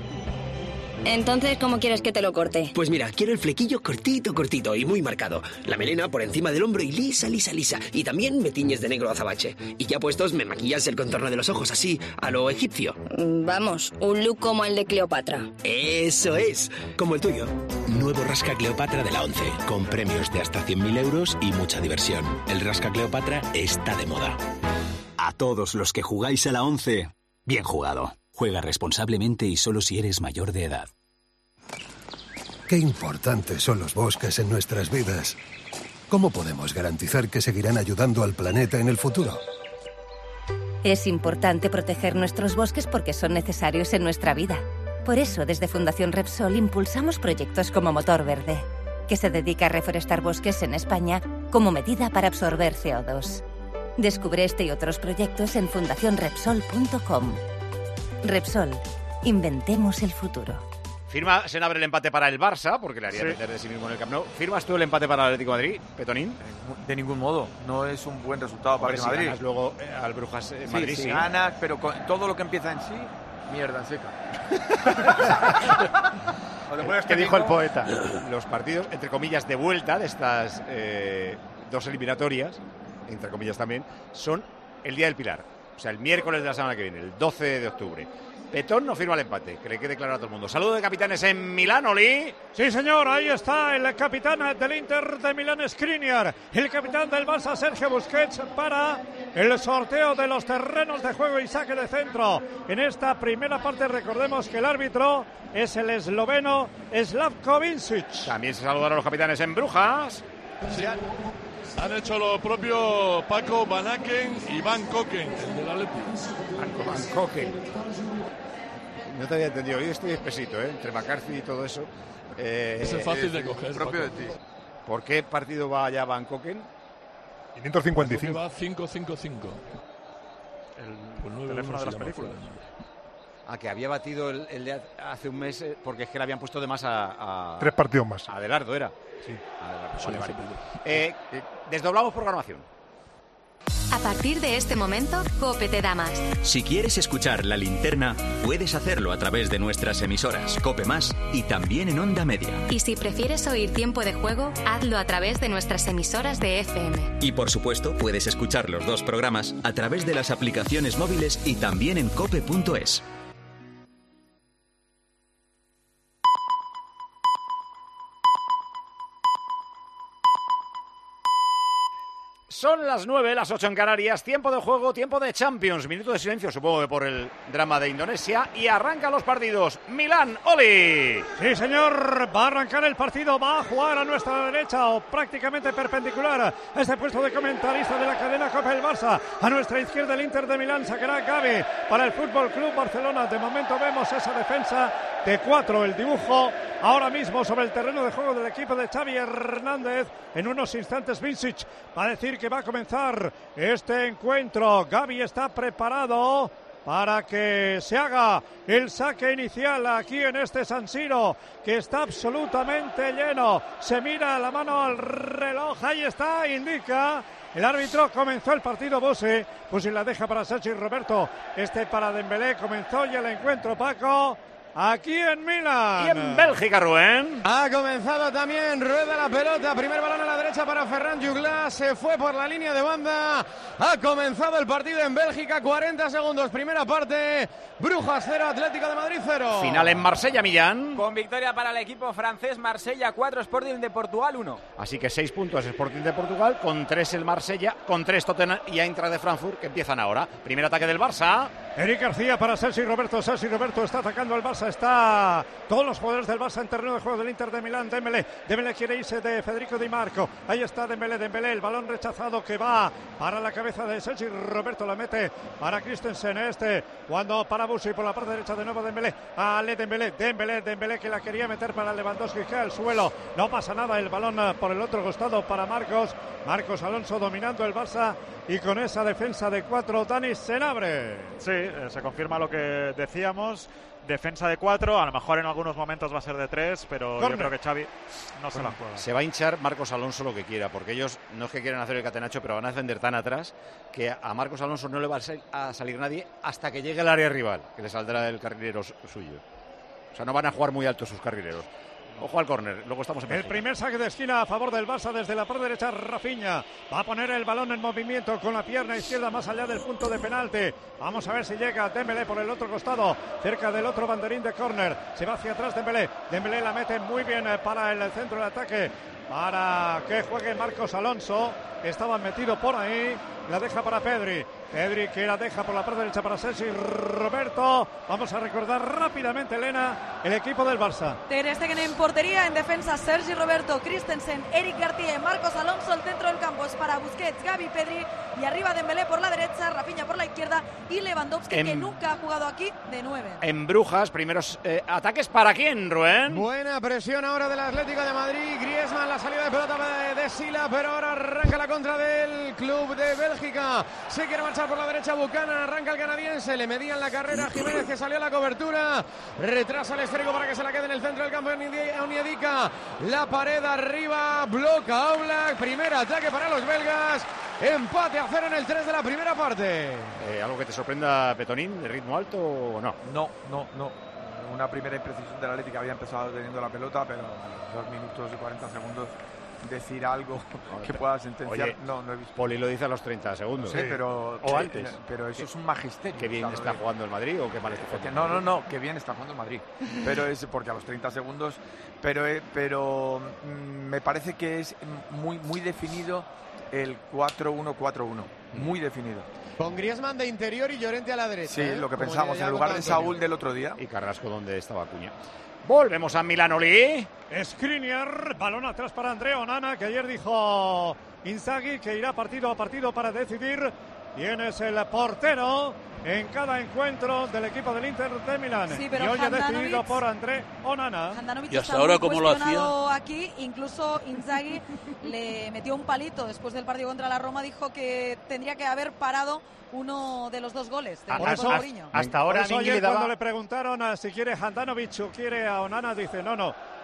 Entonces, ¿cómo quieres que te lo corte? Pues mira, quiero el flequillo cortito y muy marcado. La melena por encima del hombro y lisa. Y también me tiñes de negro azabache. Y ya puestos, me maquillas el contorno de los ojos así, a lo egipcio. Vamos, un look como el de Cleopatra. Eso es, como el tuyo. Nuevo Rasca Cleopatra de la 11, con premios de hasta 100.000 euros y mucha diversión. El Rasca Cleopatra está de moda. A todos los que jugáis a la 11, bien jugado. Juega responsablemente y solo si eres mayor de edad. Qué importantes son los bosques en nuestras vidas. ¿Cómo podemos garantizar que seguirán ayudando al planeta en el futuro? Es importante proteger nuestros bosques porque son necesarios en nuestra vida. Por eso, desde Fundación Repsol impulsamos proyectos como Motor Verde, que se dedica a reforestar bosques en España como medida para absorber CO2. Descubre este y otros proyectos en fundacionrepsol.com. Repsol, inventemos el futuro. Firma Senabre el empate para el Barça, porque le haría depender de sí mismo en el Camp Nou. ¿Firmas tú el empate para el Atlético de Madrid, Petonín? De ningún modo, no es un buen resultado para el Madrid. Si ganas luego al Brujas en Madrid, sí. Ganas, pero con todo lo que empieza en sí, mierda seca. ¿Qué dijo el poeta? Los partidos, entre comillas, de vuelta de estas dos eliminatorias, entre comillas también, son el Día del Pilar. O sea, el miércoles de la semana que viene, el 12 de octubre. Petón no firma el empate, que le quede claro a todo el mundo. Saludo de capitanes en Milán, Oli. Sí, señor, ahí está el capitán del Inter de Milán, Skriniar. El capitán del Barça, Sergio Busquets, para el sorteo de los terrenos de juego y saque de centro. En esta primera parte, recordemos que el árbitro es el esloveno Slavko Vincic. También se saludan a los capitanes en Brujas. Sí. Han hecho lo propio Paco Van Aken y Van Koken, el del Atleti. Van Koken. No te había entendido. Hoy estoy espesito, entre McCarthy y todo eso. Es fácil de coger. Propio de ti. ¿Por qué partido va allá Van Koken? 555. Va 555. El teléfono de las películas. Que había batido el de hace un mes, porque es que le habían puesto de más a 3 partidos más. Adelardo era. Sí. Adelardo. Vale. Desdoblamos programación. A partir de este momento, COPE te da más. Si quieres escuchar La Linterna, puedes hacerlo a través de nuestras emisoras COPE Más y también en Onda Media. Y si prefieres oír Tiempo de Juego, hazlo a través de nuestras emisoras de FM. Y por supuesto, puedes escuchar los dos programas a través de las aplicaciones móviles y también en cope.es. Son las 9, las 8 en Canarias, tiempo de juego, tiempo de Champions, minuto de silencio, supongo que por el drama de Indonesia, y arrancan los partidos. Milán, Oli. Sí, señor, va a arrancar el partido, va a jugar a nuestra derecha o prácticamente perpendicular a este puesto de comentarista de la cadena COPE el Barça. A nuestra izquierda el Inter de Milán, sacará Gavi para el Fútbol Club Barcelona. De momento vemos esa defensa de 4, el dibujo ahora mismo sobre el terreno de juego del equipo de Xavi Hernández. En unos instantes Vincic va a decir que va a comenzar este encuentro. Gavi está preparado para que se haga el saque inicial aquí en este San Siro, que está absolutamente lleno. Se mira la mano al reloj, ahí está, indica el árbitro. Comenzó el partido Busi la deja para Sergi Roberto, este para Dembélé. Comenzó ya el encuentro, Paco, aquí en Milán. Y en Bélgica, Rubén. Ha comenzado también, rueda la pelota, primer balón a la derecha para Ferran Juglas, se fue por la línea de banda. Ha comenzado el partido en Bélgica, 40 segundos, primera parte, Brujas 0, Atlético de Madrid 0. Final en Marsella, Millán. Con victoria para el equipo francés, Marsella 4, Sporting de Portugal 1. Así que 6 puntos Sporting de Portugal, con 3 el Marsella, con 3 Tottenham y Eintracht de Frankfurt, que empiezan ahora. Primer ataque del Barça. Eric García para Sergi Roberto, Sergi Roberto está atacando al Barça, está todos los jugadores del Barça en terreno de juego del Inter de Milán. Dembélé quiere irse de Federico Di Marco, ahí está Dembélé, el balón rechazado que va para la cabeza de Sergi Roberto, la mete para Christensen, cuando para Busi por la parte derecha de nuevo Dembélé, Dembélé que la quería meter para Lewandowski, que al suelo, no pasa nada, el balón por el otro costado para Marcos Alonso dominando el Barça y con esa defensa de 4, Dani Senabre. Sí, se confirma lo que decíamos. Defensa de 4, a lo mejor en algunos momentos va a ser de 3, pero yo creo que Xavi no se la juega. Se va a hinchar Marcos Alonso lo que quiera, porque ellos no es que quieran hacer el catenacho, pero van a defender tan atrás que a Marcos Alonso no le va a salir nadie hasta que llegue al área rival, que le saldrá del carrilero suyo. O sea, no van a jugar muy alto sus carrileros. Ojo al córner, luego estamos en el primer saque de esquina a favor del Barça desde la parte derecha. Rafinha va a poner el balón en movimiento con la pierna izquierda más allá del punto de penalti. Vamos a ver si llega Dembélé por el otro costado, cerca del otro banderín de córner. Se va hacia atrás Dembélé la mete muy bien para el centro del ataque, para que juegue Marcos Alonso. Estaba metido por ahí, la deja para Pedri que la deja por la parte derecha para Sergi Roberto. Vamos a recordar rápidamente, Elena, el equipo del Barça. Ter Stegen en portería, en defensa Sergi Roberto, Christensen, Eric García y Marcos Alonso. El centro del campo es para Busquets, Gavi, Pedri, y arriba Dembélé por la derecha, Rafinha por la izquierda y Lewandowski, que nunca ha jugado aquí, de 9. En Brujas, primeros ataques para quién, Rubén. Buena presión ahora del Atlético de Madrid. Griezmann, la salida de pelota de Sila, pero ahora arranca la contra del club de Bélgica. Se quiere marchar por la derecha Buchanan, arranca el canadiense, le medían la carrera Jiménez, que salió a la cobertura, retrasa el esférico para que se la quede en el centro del campo Onyedika, la pared arriba, bloca Oblak, primer ataque para los belgas, empate a 0 en el 3 de la primera parte. ¿Algo que te sorprenda, Petonín, de ritmo alto o no? No. Una primera imprecisión del Atlético, había empezado teniendo la pelota, pero a los 2 minutos y 40 segundos decir algo que pueda sentenciar. Oye, no he visto. Poli lo dice a los 30 segundos. Sí, pero o antes. Pero eso es un magisterio. ¿Qué bien está jugando el Madrid o qué mal está jugando? No, qué bien está jugando el Madrid. Pero es porque a los 30 segundos. Pero me parece que es muy definido el 4-1-4-1. Muy definido. Con Griezmann de interior y Llorente a la derecha. Sí, lo que pensamos, en lugar de Saúl del otro día. Y Carrasco donde estaba Acuña. Volvemos a Milán-Oli. Skriniar, balón atrás para Andrea Onana, que ayer dijo Inzaghi que irá partido a partido para decidir quién es el portero en cada encuentro del equipo del Inter de Milán. Sí, pero y hoy ha decidido por André Onana. Y hasta ahora, ¿cómo lo hacía? Aquí, incluso Inzaghi le metió un palito después del partido contra la Roma, dijo que tendría que haber parado uno de los 2 goles del Mourinho. Hasta ahora ayer cuando le preguntaron si quiere Handanovic o quiere a Onana, dice no,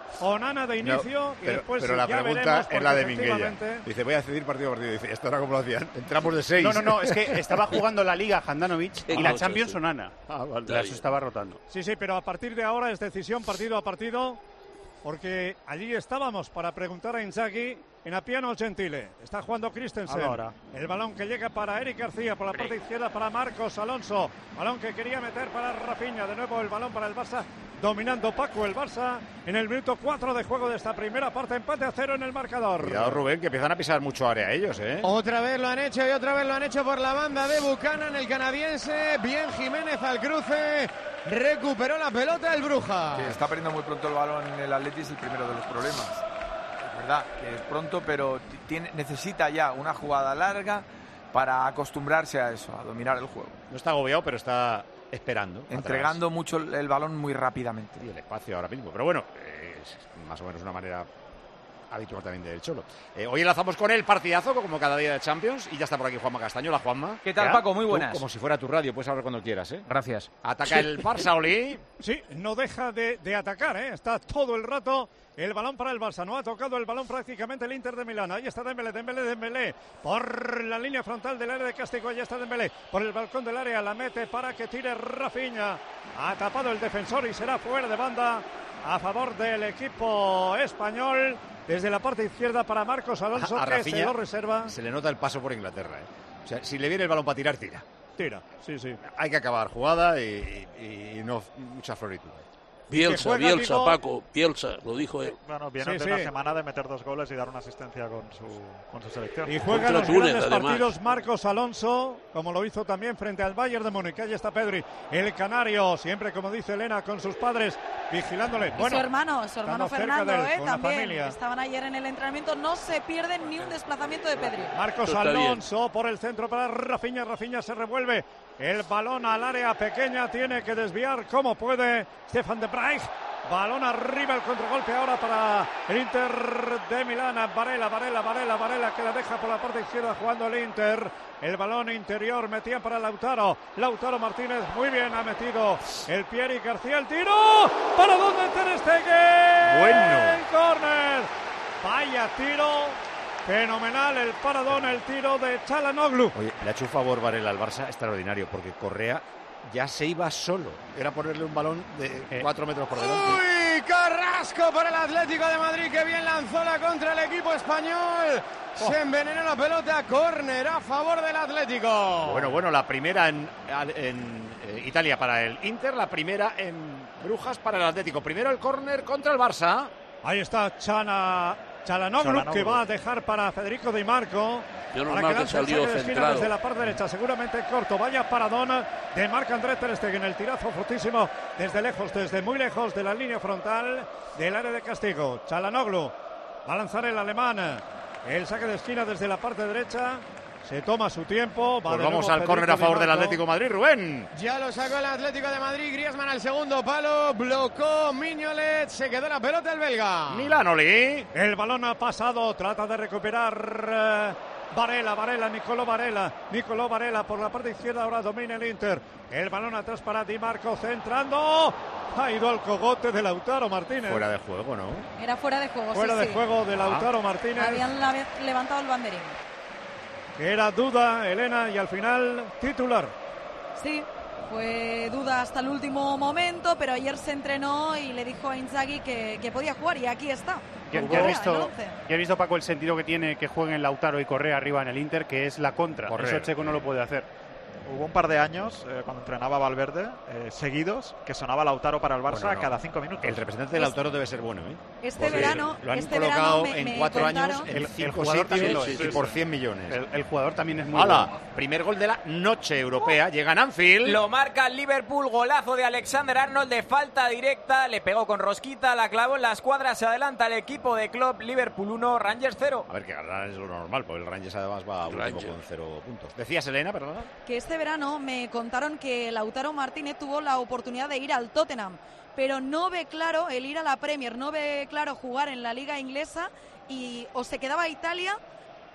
Onana de inicio y después pero la ya pregunta veremos, es la de Minguella. efectivamente... Dice, voy a decidir partido a partido. Dice, esto era como lo hacían. Entramos de 6. No, es que estaba jugando la Liga Handanovic y la Champions Onana. Vale. Eso estaba rotando. Sí, pero a partir de ahora es decisión partido a partido, porque allí estábamos para preguntar a Inzaghi en Appiano Gentile. Está jugando Christensen. Ahora. El balón que llega para Eric García, por la parte izquierda para Marcos Alonso. Balón que quería meter para Rafinha. De nuevo el balón para el Barça. Dominando Paco el Barça en el minuto 4 de juego de esta primera parte. Empate a 0 en el marcador. Cuidado, Rubén, que empiezan a pisar mucho área ellos, ¿eh? Otra vez lo han hecho y otra vez lo han hecho por la banda de Buchanan, el canadiense. Bien Jiménez al cruce. Recuperó la pelota el Brujas. Sí, está perdiendo muy pronto el balón en el Atleti, es el primero de los problemas. Es verdad que es pronto, pero necesita ya una jugada larga para acostumbrarse a eso, a dominar el juego. No está agobiado, pero está esperando. Entregando mucho el balón muy rápidamente. Y el espacio ahora mismo. Pero bueno, es más o menos una manera habitual también del Cholo. Hoy enlazamos con el partidazo, como cada día de Champions, y ya está por aquí Juanma Castaño. Hola, Juanma. ¿Qué tal, Paco? Muy buenas. Como si fuera tu radio, puedes hablar cuando quieras, ¿eh? Gracias. Ataca el Barça, Oli. Sí, no deja de atacar, ¿eh? Está todo el rato el balón para el Barça. No ha tocado el balón prácticamente el Inter de Milán. Ahí está Dembélé. Por la línea frontal del área de castigo. Ahí está Dembélé. Por el balcón del área la mete para que tire Rafinha. Ha tapado el defensor y será fuera de banda a favor del equipo español. Desde la parte izquierda para Marcos Alonso, a que Rafinha se lo reserva. Se le nota el paso por Inglaterra, ¿eh? O sea, si le viene el balón para tirar, tira. Tira, sí. Hay que acabar jugada y no mucha floritud. Bielsa, Paco, Bielsa, lo dijo él. Bueno, viene de una semana de meter 2 goles y dar una asistencia con su selección. Y juega los grandes partidos Marcos Alonso, como lo hizo también frente al Bayern de Múnich. Ahí está Pedri, el canario, siempre como dice Elena, con sus padres, vigilándole. Y su hermano Fernando, también. Familia. Estaban ayer en el entrenamiento, no se pierden ni un desplazamiento de Pedri. Marcos Alonso por el centro para Rafinha se revuelve. El balón al área pequeña, tiene que desviar como puede Stefan de Vrij. Balón arriba, el contragolpe ahora para el Inter de Milán. Varela, que la deja por la parte izquierda jugando el Inter. El balón interior metía para Lautaro Martínez, muy bien ha metido el pie Eric García, el tiro. ¿Para dónde Ter Stegen? Bueno. El córner. Vaya tiro. Fenomenal el paradón, el tiro de Çalhanoğlu. Oye, le ha hecho un favor Varela al Barça extraordinario, porque Correa ya se iba solo. Era ponerle un balón de 4 metros por delante. ¡Uy! Carrasco por el Atlético de Madrid, que bien lanzó la contra el equipo español. Se envenenó la pelota, córner a favor del Atlético. Bueno, la primera en Italia para el Inter, la primera en Brujas para el Atlético. Primero el córner contra el Barça. Ahí está Çalhanoğlu, que va a dejar para Federico Di Marco. Para que salió centrado desde la parte derecha, seguramente corto. Vaya paradón de Marc-André Ter Stegen, el tirazo fortísimo desde muy lejos de la línea frontal del área de castigo. Çalhanoğlu va a lanzar el alemán. El saque de esquina desde la parte derecha. Se toma su tiempo. Pues vamos al córner a favor del Atlético de Madrid, Rubén. Ya lo sacó el Atlético de Madrid. Griezmann al segundo palo. Blocó Mignolet. Se quedó la pelota el belga. Milanoli. El balón ha pasado. Trata de recuperar Nicolò Varela por la parte izquierda. Ahora domina el Inter. El balón atrás para Di Marco, centrando. Ha ido al cogote de Lautaro Martínez. Fuera de juego, ¿no? Era fuera de juego, Fuera de juego de Lautaro Martínez. Habían levantado el banderín. Era duda, Elena, y al final titular. Sí, fue duda hasta el último momento, pero ayer se entrenó y le dijo a Inzaghi que podía jugar, y aquí está. Ya he visto, Paco, el sentido que tiene que jueguen Lautaro y Correa arriba en el Inter, que es la contra. Eso Checo no lo puede hacer. Hubo un par de años, cuando entrenaba Valverde, seguidos, que sonaba Lautaro para el Barça cada 5 minutos. El representante de Lautaro debe ser bueno, ¿eh? Este verano lo han colocado en 4 años en 5 sitios y por 100 millones. El jugador también es muy bueno. Primer gol de la noche europea, llega en Anfield. Lo marca el Liverpool, golazo de Alexander-Arnold de falta directa, le pegó con rosquita, la clavó en la escuadra, se adelanta el equipo de Klopp, Liverpool 1, Rangers 0. A ver, que ganar es lo normal, porque el Rangers además va a último con 0 puntos. Decías, Elena, perdona. Que este verano me contaron que Lautaro Martínez tuvo la oportunidad de ir al Tottenham, pero no ve claro el ir a la Premier, no ve claro jugar en la liga inglesa, y o se quedaba a Italia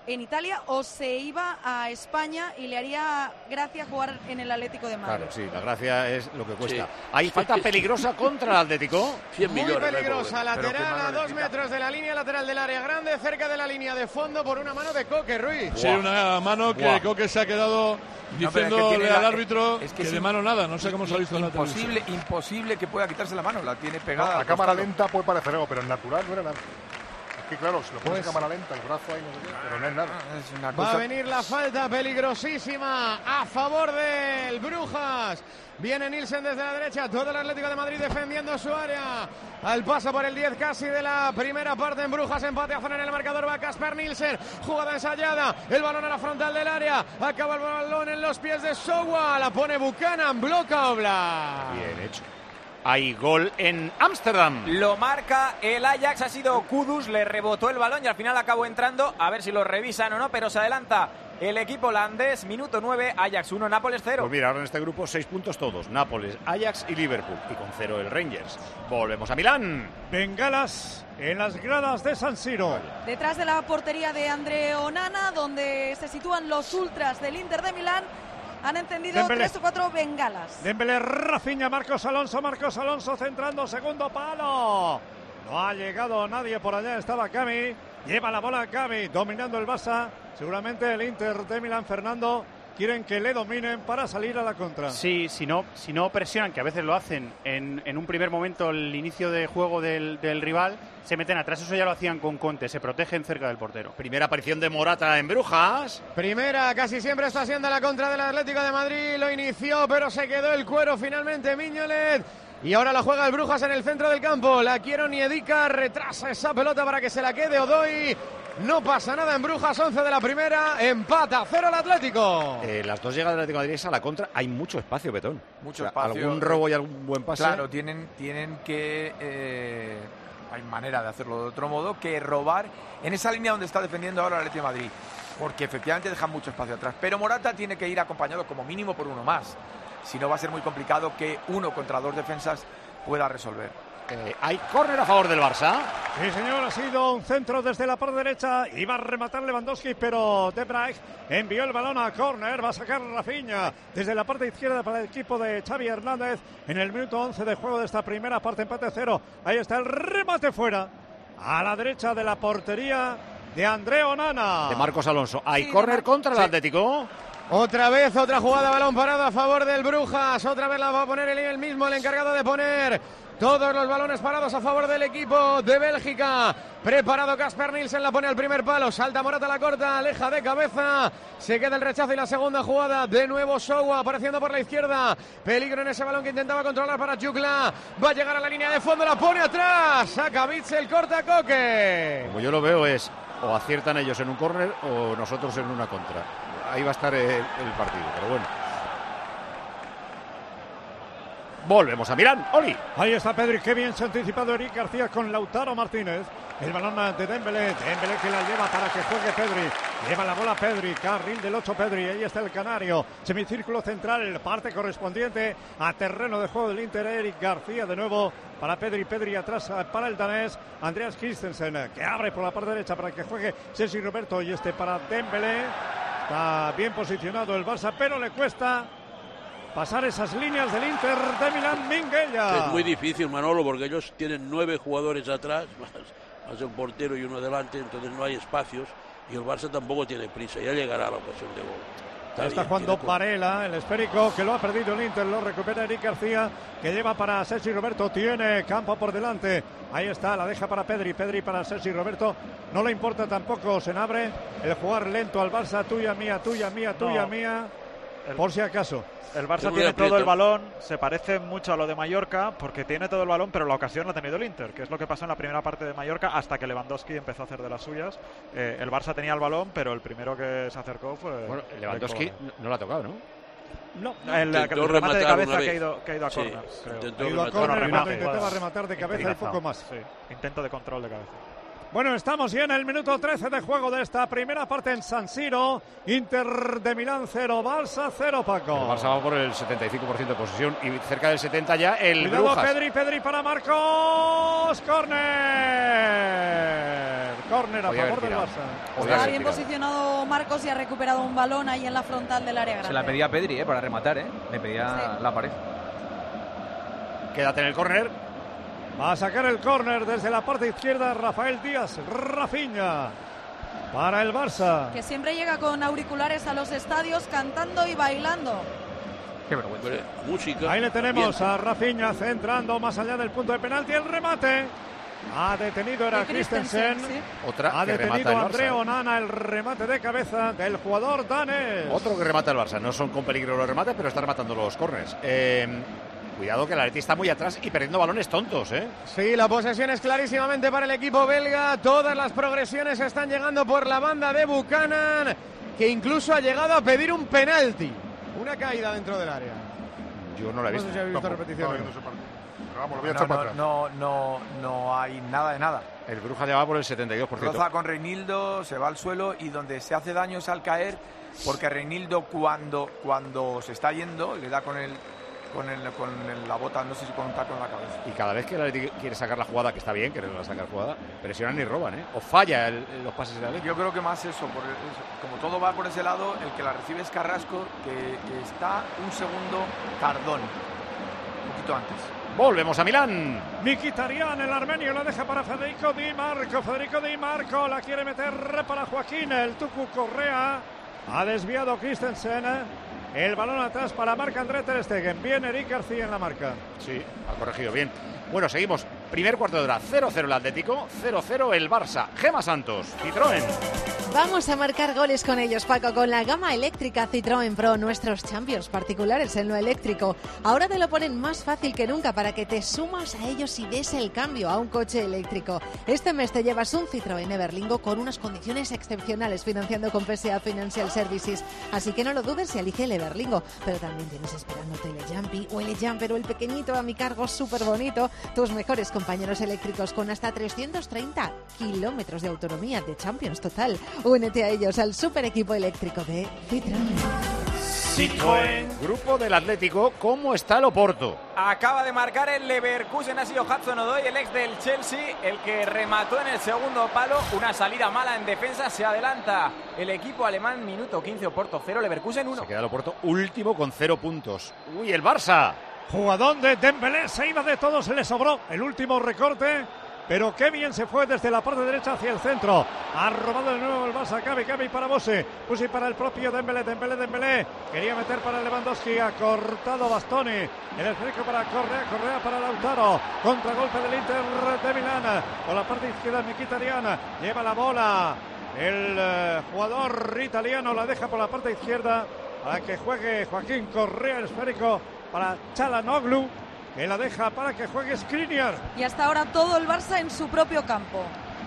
en Italia o se iba a España y le haría gracia jugar en el Atlético de Madrid. Claro, sí, la gracia es lo que cuesta. Sí. ¿Hay falta peligrosa contra el Atlético? 100 Muy millones. peligrosa, lateral a 2 necesita. metros de la línea lateral del área grande, cerca de la línea de fondo por una mano de Coque, Ruiz. Sí, una mano que Coque se ha quedado diciéndole al árbitro que de mano nada, no sé cómo se ha visto en la televisión. Imposible que pueda quitarse la mano, la tiene pegada. A cámara lenta puede parecer algo, pero en natural no era nada. Es que claro, si lo pones Pues- a cámara lenta, el brazo ahí no sé qué, pero no es nada. Es una Va a cosa- venir la falta peligrosísima a favor del Brujas. Viene Nielsen desde la derecha, todo el Atlético de Madrid defendiendo su área. Al paso por el 10 casi de la primera parte en Brujas, empate a zona en el marcador, va Kasper Nielsen, jugada ensayada, el balón a la frontal del área, acaba el balón en los pies de Sowa, la pone Buchanan, bloca Oblak. Bien hecho. Hay gol en Ámsterdam. Lo marca el Ajax, ha sido Kudus, le rebotó el balón y al final acabó entrando, a ver si lo revisan o no, pero se adelanta el equipo holandés, minuto 9, Ajax 1, Nápoles 0. Pues mira, ahora en este grupo 6 puntos todos, Nápoles, Ajax y Liverpool, y con 0 el Rangers. Volvemos a Milán. Bengalas en las gradas de San Siro. Detrás de la portería de André Onana, donde se sitúan los ultras del Inter de Milán, han encendido Dembélé. 3 o 4 bengalas. Dembélé, Rafinha, Marcos Alonso centrando, segundo palo. No ha llegado nadie por allá, estaba Cami. Lleva la bola Cami, dominando el Barça. Seguramente el Inter de Milán, Fernando, quieren que le dominen para salir a la contra. Sí, si no presionan, que a veces lo hacen en un primer momento el inicio de juego del rival, se meten atrás. Eso ya lo hacían con Conte, se protegen cerca del portero. Primera aparición de Morata en Brujas. Primera, casi siempre está siendo la contra del Atlético de Madrid, lo inició pero se quedó el cuero finalmente Mignolet. Y ahora la juega el Brujas en el centro del campo, la quiero Niedica, retrasa esa pelota para que se la quede Odoi. No pasa nada en Brujas, 11 de la primera, empata 0 el Atlético. Las dos llegadas del Atlético de Madrid a la contra, hay mucho espacio, Betón. Mucho O sea, espacio. algún robo y algún buen pase. Claro, tienen que... hay manera de hacerlo de otro modo que robar en esa línea donde está defendiendo ahora el Atlético de Madrid. Porque efectivamente dejan mucho espacio atrás. Pero Morata tiene que ir acompañado como mínimo por uno más. Si no va a ser muy complicado que uno contra dos defensas pueda resolver. Hay córner a favor del Barça. Sí, señor, ha sido un centro desde la parte derecha. Iba a rematar Lewandowski, pero De Vrij envió el balón a córner. Va a sacar Rafinha desde la parte izquierda para el equipo de Xavi Hernández. En el minuto 11 de juego de esta primera parte, empate 0. Ahí está el remate fuera. A la derecha de la portería de André Onana. De Marcos Alonso. Hay córner contra el Atlético. Otra vez, otra jugada, balón parado a favor del Brujas. Otra vez la va a poner el mismo, el encargado de poner todos los balones parados a favor del equipo de Bélgica. Preparado Kasper Nielsen, la pone al primer palo. Salta Morata, la corta, aleja de cabeza. Se queda el rechazo y la segunda jugada. De nuevo Sowa apareciendo por la izquierda. Peligro en ese balón que intentaba controlar para Chukla. Va a llegar a la línea de fondo, la pone atrás. Saca Bitzel, corta Coque. Como yo lo veo es o aciertan ellos en un córner o nosotros en una contra. Ahí va a estar el partido, pero bueno. Volvemos a Milán, Oli. Ahí está Pedri, qué bien se ha anticipado Eric García con Lautaro Martínez. El balón de Dembélé, Dembélé que la lleva para que juegue Pedri. Lleva la bola Pedri, carril del 8 Pedri, ahí está el canario. Semicírculo central, parte correspondiente a terreno de juego del Inter. Eric García de nuevo para Pedri, Pedri atrás para el danés. Andreas Christensen que abre por la parte derecha para que juegue Sergi Roberto y para Dembélé. Está bien posicionado el Barça, pero le cuesta pasar esas líneas del Inter de Milán. Minguella. Es muy difícil, Manolo, porque ellos tienen 9 jugadores atrás, más un portero y uno delante, entonces no hay espacios y el Barça tampoco tiene prisa, ya llegará la ocasión de gol. Está jugando Varela, el esférico que lo ha perdido el Inter, lo recupera Eric García, que lleva para Sergi Roberto, tiene campo por delante, ahí está, la deja para Pedri, Pedri para Sergi Roberto, no le importa tampoco Senabre el jugar lento al Barça, tuya mía, por si acaso. El Barça tiene todo el balón, se parece mucho a lo de Mallorca porque tiene todo el balón, pero la ocasión la ha tenido el Inter, que es lo que pasó en la primera parte de Mallorca hasta que Lewandowski empezó a hacer de las suyas. El Barça tenía el balón, pero el primero que se acercó fue... Bueno, Lewandowski no lo ha tocado, ¿no? No, el remate de cabeza que ha ido a sí, córner, creo. Ha ido a córner cuando intentaba rematar de cabeza y poco más. Sí, intento de control de cabeza. Bueno, estamos ya en el minuto 13 de juego de esta primera parte en San Siro. Inter de Milán 0, Barça 0, Paco. El Barça va por el 75% de posesión y cerca del 70 ya el Cuidado, Brujas. Pedri para Marcos. Córner. Córner a favor del Barça. Está bien posicionado Marcos y ha recuperado un balón ahí en la frontal del área grande. Se la pedía a Pedri, para rematar, Le pedía la pared. Quédate en el córner. Va a sacar el córner desde la parte izquierda Rafael Díaz, Rafinha, para el Barça. Que siempre llega con auriculares a los estadios cantando y bailando. Qué vergüenza. Música. Ahí le tenemos a Rafinha centrando más allá del punto de penalti. El remate. Ha detenido era Christensen. Sí. Otra ha que remata detenido el André Barça. Onana el remate de cabeza del jugador danés. Otro que remata el Barça. No son con peligro los remates, pero está rematando los córners. Cuidado que el Atleti está muy atrás y perdiendo balones tontos, Sí, la posesión es clarísimamente para el equipo belga. Todas las progresiones están llegando por la banda de Buchanan, que incluso ha llegado a pedir un penalti. Una caída dentro del área. Yo no la he visto. No sé si habéis visto repetición. Pero vamos, lo voy a echar para atrás. No hay nada de nada. El Brujas ya va por el 72%. Roza con Reinildo, se va al suelo y donde se hace daño es al caer, porque Reinildo cuando se está yendo le da con la bota, no sé si con un taco en la cabeza. Y cada vez que el Atleti quiere sacar la jugada, que está bien querer sacar jugada, presionan y roban, O falla los pases del Atleti. Yo creo que más eso, como todo va por ese lado, el que la recibe es Carrasco, que está un segundo tardón, un poquito antes. Volvemos a Milán. Mkhitaryan, el armenio, la deja para Federico Di Marco. Federico Di Marco la quiere meter para Joaquín. El Tucu Correa ha desviado Christensen. El balón atrás para Marc-André ter Stegen. Bien Eric García en la marca. Sí, ha corregido bien. Bueno, seguimos. Primer cuarto de hora, 0-0 el Atlético, 0-0 el Barça. Gema Santos, Citroën. Vamos a marcar goles con ellos, Paco, con la gama eléctrica Citroën Pro, nuestros champions particulares en lo eléctrico. Ahora te lo ponen más fácil que nunca para que te sumas a ellos y des el cambio a un coche eléctrico. Este mes te llevas un Citroën Everlingo con unas condiciones excepcionales financiando con PSA Financial Services. Así que no lo dudes y elige el Everlingo. Pero también tienes esperándote el Jumpy o el Jumper o el pequeñito a mi cargo súper bonito. Tus mejores compañeros eléctricos con hasta 330 kilómetros de autonomía de Champions total. Únete a ellos, al super equipo eléctrico de Citroën. Grupo del Atlético, ¿cómo está el Oporto? Acaba de marcar el Leverkusen, ha sido Hudson-Odoi, el ex del Chelsea, el que remató en el segundo palo. Una salida mala en defensa, se adelanta el equipo alemán, minuto 15, Oporto 0, Leverkusen 1. Se queda el Oporto último con 0 puntos. ¡Uy, el Barça! Jugadón de Dembélé, se iba de todo, se le sobró el último recorte, pero qué bien se fue desde la parte derecha hacia el centro. Ha robado de nuevo el Barça, Gavi para Bose, Busi para el propio Dembélé, quería meter para Lewandowski, ha cortado Bastoni, el esférico para Correa para Lautaro, contragolpe del Inter de Milán, por la parte izquierda Mkhitaryan, lleva la bola, el jugador italiano la deja por la parte izquierda, para que juegue Joaquín Correa, el esférico para Çalhanoğlu, que la deja para que juegue Skriniar. Y hasta ahora todo el Barça en su propio campo.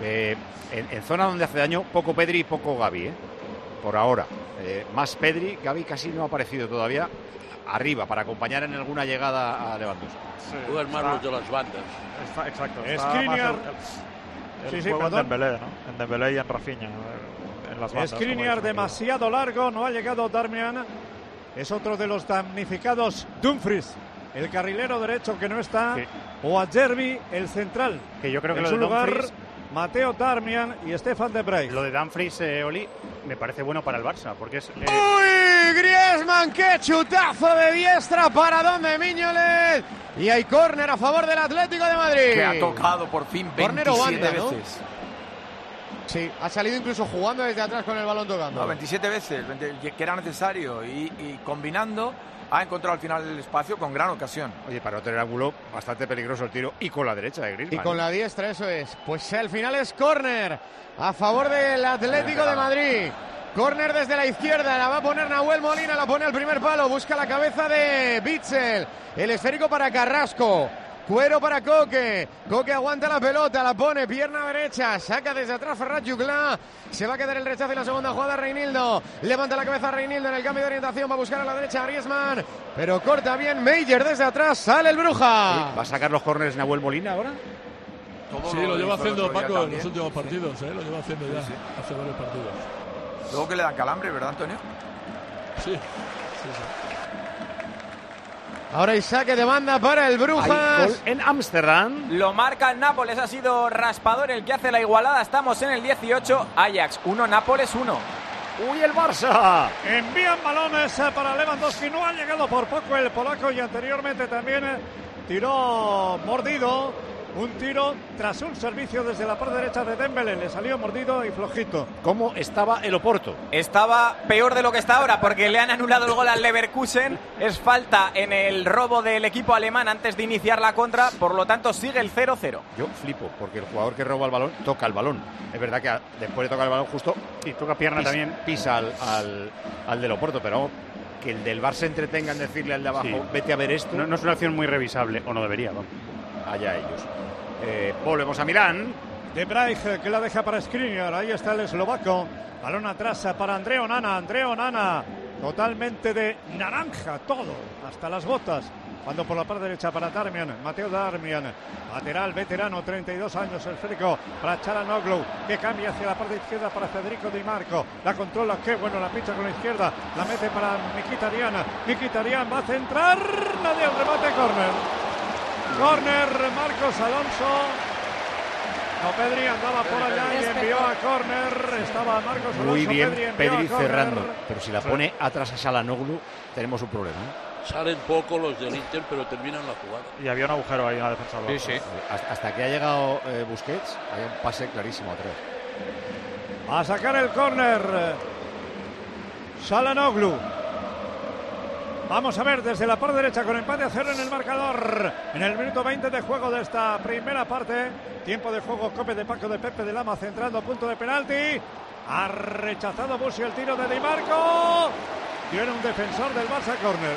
En zona donde hace daño, poco Pedri y poco Gavi, por ahora. Más Pedri, Gavi casi no ha aparecido todavía arriba para acompañar en alguna llegada a Lewandowski. Juegan más los de las bandas. Exacto. Skriniar. El juego en Dembélé, ¿no? En Dembélé y en Rafinha. En las bandas. Skriniar demasiado largo, no ha llegado Darmian. Es otro de los damnificados. Dumfries, el carrilero derecho que no está, sí. O a Acerbi, el central. Que yo creo que en lo su de lugar, Dumfries, Mateo Darmian y Stefan de Vrij. Lo de Dumfries, Oli, me parece bueno para el Barça, porque es... ¡Uy! Griezmann, qué chutazo de diestra para Donde Miñolet. Y hay córner a favor del Atlético de Madrid. Que ha tocado por fin 27 veces. Sí, ha salido incluso jugando desde atrás con el balón tocando. No, 27 veces, que era necesario. Y combinando, ha encontrado al final el espacio con gran ocasión. Oye, para no tener ángulo, bastante peligroso el tiro. Y con la derecha de Griezmann. Y con la diestra, eso es. Pues al final es córner a favor del Atlético de Madrid. Córner desde la izquierda, la va a poner Nahuel Molina, la pone al primer palo, busca la cabeza de Bitzel. El esférico para Carrasco. Cuero para Coque. Coque aguanta la pelota, la pone, pierna derecha, saca desde atrás Ferran Juclà. Se va a quedar el rechazo y la segunda jugada Reinildo. Levanta la cabeza Reinildo en el cambio de orientación, va a buscar a la derecha a Griezmann, pero corta bien Meyer desde atrás, sale el Bruja. ¿Va a sacar los córneres Nahuel Molina ahora? Todo lo lleva hizo haciendo el otro día Paco en también. los últimos partidos, lo lleva haciendo ya hace varios partidos. Luego que le dan calambre, ¿verdad, Antonio? Sí. Ahora hay saque de banda para el Brujas. Hay gol en Ámsterdam. Lo marca el Nápoles, ha sido Raspador el que hace la igualada. Estamos en el 18, Ajax 1, Nápoles 1. ¡Uy, el Barça! Envían balones para Lewandowski. No ha llegado por poco el polaco y anteriormente también tiró mordido. Un tiro tras un servicio desde la parte derecha de Dembélé. Le salió mordido y flojito. ¿Cómo estaba el Oporto? Estaba peor de lo que está ahora porque le han anulado el gol al Leverkusen. Es falta en el robo del equipo alemán antes de iniciar la contra. Por lo tanto, sigue el 0-0. Yo flipo porque el jugador que roba el balón toca el balón. Es verdad que después de tocar el balón justo y toca pierna también. Pisa al del Oporto, pero que el del Barça se entretenga en decirle al de abajo, Sí. vete a ver esto. No es una acción muy revisable, o no debería, vamos. Allá ellos. Volvemos a Milán. De Braich que la deja para Skriniar. Ahí está el eslovaco. Balón atrás para André Onana. André Onana totalmente de naranja todo, hasta las botas. Cuando por la parte derecha para Darmian, Mateo Darmian, lateral veterano, 32 años, el esférico para Çalhanoğlu, que cambia hacia la parte izquierda para Federico Di Marco, la controla, qué bueno, la pincha con la izquierda, la mete para Mkhitaryan va a centrar, nadie al remate, córner, Marcos Alonso. No, Pedri andaba por allá y envió a córner. Estaba Marcos Alonso. Muy bien, Pedri Pedri cerrando. Pero si la pone atrás a Çalhanoğlu, tenemos un problema. Salen poco los del Inter, pero terminan la jugada. Y había un agujero ahí en la defensa. Sí. Hasta que ha llegado Busquets, hay un pase clarísimo atrás. A sacar el córner. Çalhanoğlu. Vamos a ver desde la parte derecha con empate a 0 en el marcador. En el minuto 20 de juego de esta primera parte. Tiempo de juego, Cope de Paco de Pepe de Lama centrando a punto de penalti. Ha rechazado Busio el tiro de Di Marco. Tiene un defensor del Barça, córner.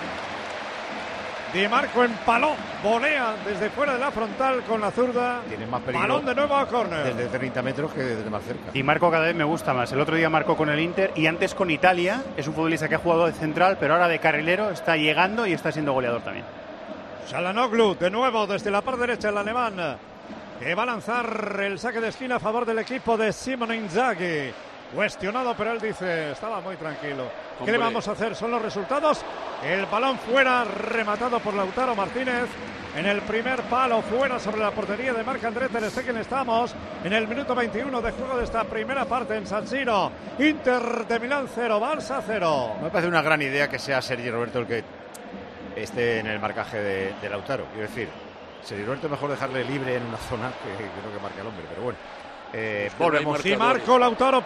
Di Marco empaló, volea desde fuera de la frontal con la zurda. Tiene más peligro. Balón de nuevo a córner. Desde 30 metros que desde más cerca. Y Marco cada vez me gusta más. El otro día marcó con el Inter y antes con Italia. Es un futbolista que ha jugado de central, pero ahora de carrilero está llegando y está siendo goleador también. Çalhanoğlu de nuevo desde la parte derecha el alemán, que va a lanzar el saque de esquina a favor del equipo de Simone Inzaghi. Cuestionado, pero él dice, estaba muy tranquilo. ¿Qué le vamos a hacer? Son los resultados. El balón fuera, rematado por Lautaro Martínez. En el primer palo, fuera sobre la portería de Marc-André ter Stegen. Estamos en el minuto 21 de juego de esta primera parte en San Siro. Inter de Milán 0, Barça 0. Me parece una gran idea que sea Sergi Roberto el que esté en el marcaje de Lautaro. Quiero decir, Sergi Roberto mejor dejarle libre en una zona que creo que marque al hombre, pero bueno. Volvemos. Di Marco, Lautaro,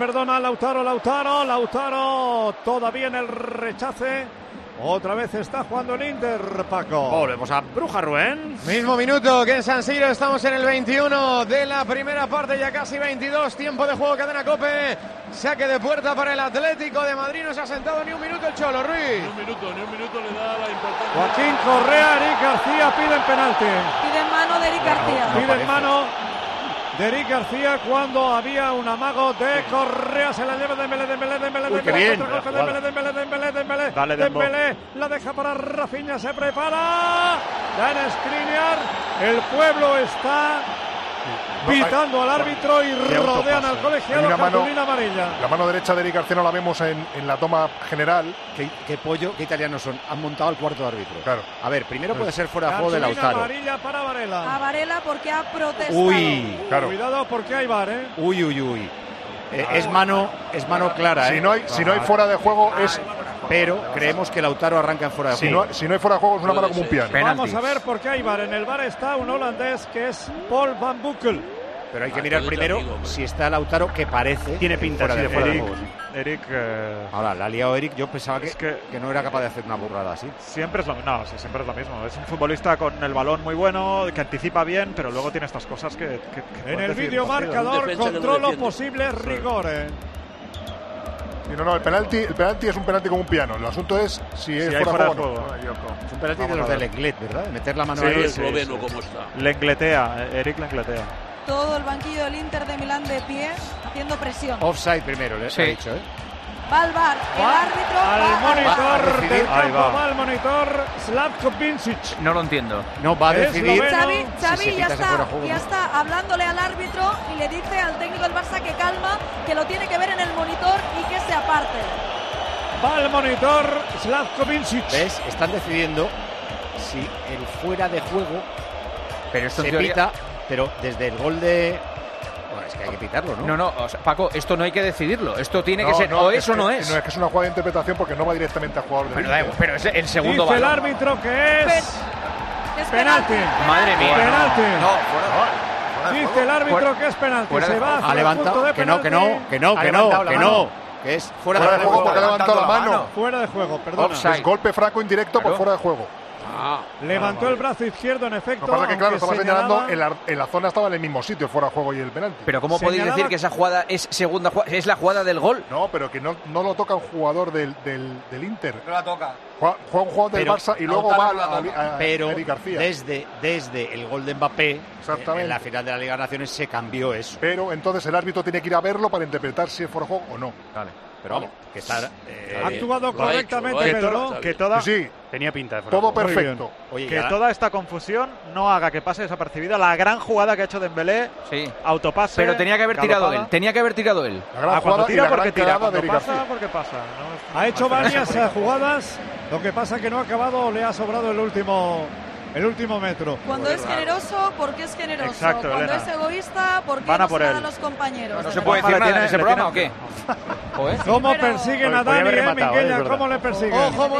Lautaro todavía en el rechace. Otra vez está jugando el Inter, Paco. Volvemos a Brujas, Rubén. Mismo minuto que en San Siro, estamos en el 21 de la primera parte, ya casi 22, tiempo de juego, cadena COPE. Saque de puerta para el Atlético de Madrid, no se ha sentado ni un minuto el Cholo, Ruiz. Ni un minuto le da la importancia. Joaquín Correa, Eric García piden penalti. Piden mano de Eric García. Piden mano de Eric García cuando había un amago de Correa, se la lleva Dembélé, Dembélé, la deja para Rafinha, se prepara, dan a Skriniar, el pueblo está pitando al árbitro y rodean al colegiado, cartulina amarilla. La mano derecha de Eric García no la vemos en la toma general. ¿Qué pollo, qué italianos son? Han montado al cuarto árbitro. Claro. A ver, primero puede ser fuera de juego de Lautaro. Amarilla para Varela. A Varela porque ha protestado. Uy, claro. Cuidado porque hay VAR, ¿eh? Uy. Es mano clara, Si no hay fuera de juego es. Pero creemos que Lautaro arranca en fuera de juego. Si no hay fuera de juego es una mano como un piano. Vamos a ver por qué hay VAR. En el VAR está un holandés que es Paul Van Boekel. Pero hay que mirar primero si está Lautaro, que parece. Tiene pinta fuera de juego. Eric. Ahora, la ha liado Eric. Yo pensaba que no era capaz de hacer una burrada así. Siempre es lo mismo. No, sí, siempre es lo mismo. Es un futbolista con el balón muy bueno, que anticipa bien, pero luego tiene estas cosas que en el vídeo marcador controlo posibles rigores. No, el penalti es un penalti como un piano. El asunto es si es fuera de juego. Es un penalti de los de Lenglet, ¿verdad? De meter la mano ahí. Sí. Esloveno, ¿cómo está? Eric Lengletea. Todo el banquillo del Inter de Milán de pie, haciendo presión. Offside primero, le he dicho, ¿eh? Va al VAR. El árbitro al monitor del Ahí campo, va al monitor Slavko Vincic. No lo entiendo. No, va a decidir. Xavi ya está hablándole al árbitro y le dice al técnico del Barça que calma, que lo tiene que ver en el monitor y que se aparte. Va al monitor Slavko Vincic. ¿Ves? Están decidiendo si el fuera de juego pero esto se pita, pero desde el gol de... Bueno, es que hay que pitarlo, ¿no? No, o sea, Paco, esto no hay que decidirlo. Esto tiene que ser o eso no es. No, es que es una jugada de interpretación porque no va directamente al jugador del Inter. Pero es el segundo dice balón. el árbitro que es penalti. Madre mía. Penalti. No, fuera. Dice el árbitro que es penalti. Se va ha levantado. Que no. Que es fuera de juego porque ha levantado la mano. Fuera de juego, perdón. Es golpe franco indirecto por fuera de juego. Levantó el brazo izquierdo, en efecto. Lo que pasa es que, claro, estaba señalando, en la zona estaba en el mismo sitio, fuera de juego y el penalti. Pero ¿cómo podéis decir que esa jugada es segunda jugada? ¿Es la jugada del gol? No, pero que no lo toca un jugador del Inter. No la toca. Juega un jugador del Barça y luego va a Eric García. Desde el gol de Mbappé, en la final de la Liga de Naciones, se cambió eso. Pero entonces el árbitro tiene que ir a verlo para interpretar si es fuera de juego o no. Vale. Pero vamos, que está... ha actuado correctamente, Pedro. Que toda... Sí, tenía pinta de fuera. Todo perfecto. Oye, que toda esta confusión no haga que pase desapercibida la gran jugada que ha hecho Dembélé. Sí. Autopase. Pero tenía que haber tirado él. Tenía que haber tirado él. La gran jugada tira, y la porque gran tira. Cuando de pasa, porque pasa. Ha hecho varias jugadas. Lo que pasa que no ha acabado, le ha sobrado el último metro. Cuando es generoso, porque es generoso. Exacto, cuando Elena. es egoísta, porque Van a no por se da él. a los compañeros. ¿No se puede decir nada en ese programa o qué? ¿Cómo persiguen a Dani, Minguella? ¿Cómo le persiguen? ¡Ojo,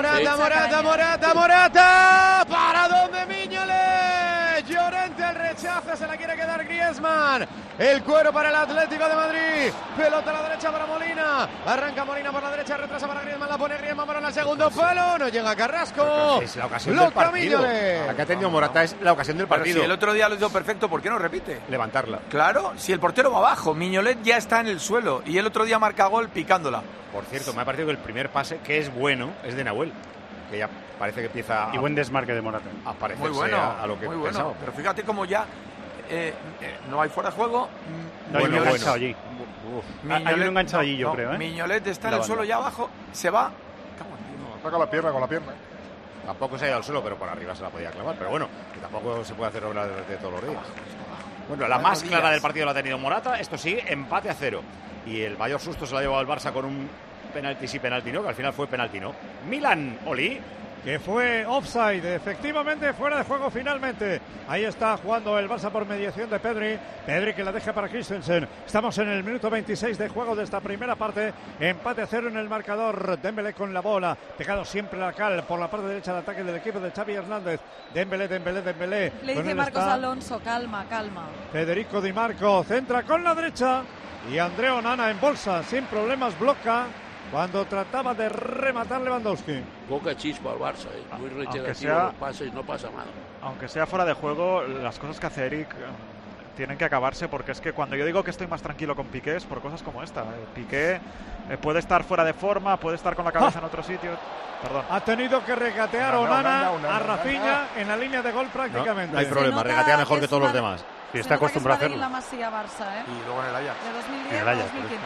Morata! ¿Para dónde Mignolet? Llorente el rechazo, se la quiere quedar Griezmann. El cuero para el Atlético de Madrid. Pelota a la derecha para Molina. Arranca Molina por la derecha, retrasa para Griezmann. La pone Griezmann para el segundo palo. No llega Carrasco. Es la ocasión del partido. La que ha tenido Morata es la ocasión del partido. Pero si el otro día lo hizo perfecto, ¿por qué no repite? Levantarla. Claro, si el portero va abajo, Mignolet ya está en el suelo y el otro día marca gol picándola. Por cierto, me ha parecido que el primer pase, que es bueno, es de Nahuel, que ya parece que empieza y buen desmarque de Morata. A parecerse muy bueno, a lo que muy pensaba. bueno. Pero fíjate cómo ya no hay fuera de juego. No hay un enganchado allí. Hay un enganchado allí, yo creo. Mignolet está en el suelo ya abajo, se va. Saca la pierna con la pierna. Tampoco se ha ido al suelo, pero por arriba se la podía clavar. Pero bueno, que tampoco se puede hacer obra de todos los días. Bueno, la más clara del partido la ha tenido Morata. Esto sí, empate a 0. Y el mayor susto se lo ha llevado el Barça con un penalti sí, penalti no, que al final fue penalti no. Milan, Oli. Que fue offside, efectivamente fuera de juego finalmente. Ahí está jugando el Barça por mediación de Pedri. Pedri que la deja para Christensen. Estamos en el minuto 26 de juego de esta primera parte. Empate a 0 en el marcador. Dembélé con la bola. Pegado siempre a Cal por la parte derecha de ataque del equipo de Xavi Hernández. Dembélé. Le dice Marcos Alonso, calma. Federico Di Marco centra con la derecha. Y Andrea Onana en bolsa, sin problemas, bloca. Cuando trataba de rematar Lewandowski. Poca chispa al Barça, muy reiterativo los pases y no pasa nada. Aunque sea fuera de juego, las cosas que hace Eric tienen que acabarse, porque es que cuando yo digo que estoy más tranquilo con Piqué es por cosas como esta. Piqué puede estar fuera de forma, puede estar con la cabeza en otro sitio. Perdón. Ha tenido que regatear Onana a Rafinha en la línea de gol prácticamente. No hay problema, regatea mejor que todos los demás. Sí, está acostumbrado a hacerlo. La Masía Barça, Y luego en el Ajax. De 2010 en el Ajax, 2015.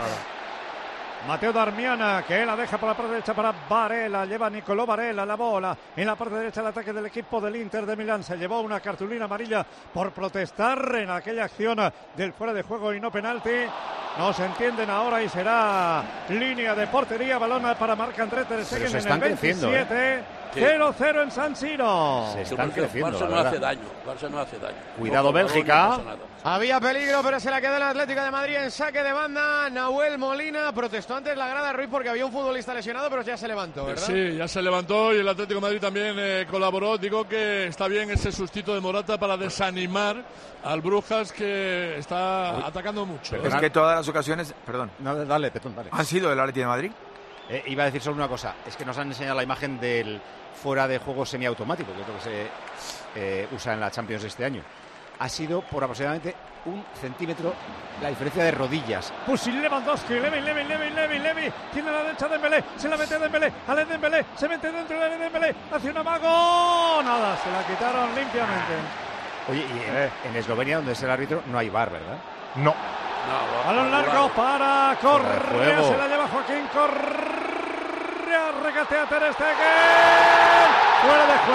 Mateo Darmiana, que la deja por la parte derecha para Varela, lleva Nicolò Varela la bola en la parte derecha del ataque del equipo del Inter de Milán. Se llevó una cartulina amarilla por protestar en aquella acción del fuera de juego y no penalti. No se entienden ahora y será línea de portería, balón para Marc-André ter Stegen en el 27. 0-0 en San Siro. Se están creciendo. Barça no hace daño. Barça no hace daño. Cuidado, Bélgica. Había peligro, pero se la quedó el Atlético de Madrid en saque de banda. Nahuel Molina protestó antes la grada Ruiz porque había un futbolista lesionado, pero ya se levantó, ¿verdad? Sí, ya se levantó y el Atlético de Madrid también colaboró. Digo que está bien ese sustito de Morata para desanimar al Brujas, que está atacando mucho. Es que todas las ocasiones, perdón. No, dale, Petón, dale. ¿Han sido del Atlético de Madrid? Iba a decir solo una cosa, es que nos han enseñado la imagen del fuera de juego semiautomático, que es lo que se usa en la Champions este año. Ha sido por aproximadamente 1 centímetro la diferencia de rodillas. Pues Lewandowski, Levi, tiene la derecha Dembélé, se la mete Dembélé, Ale Dembélé, se mete dentro de Dembélé, hace un amago, nada, se la quitaron limpiamente. Oye, y en Eslovenia, donde es el árbitro, no hay VAR, ¿verdad? No. Balón largo para Correa, se la lleva Joaquín Correa, regatea Ter Stegen. Fuera de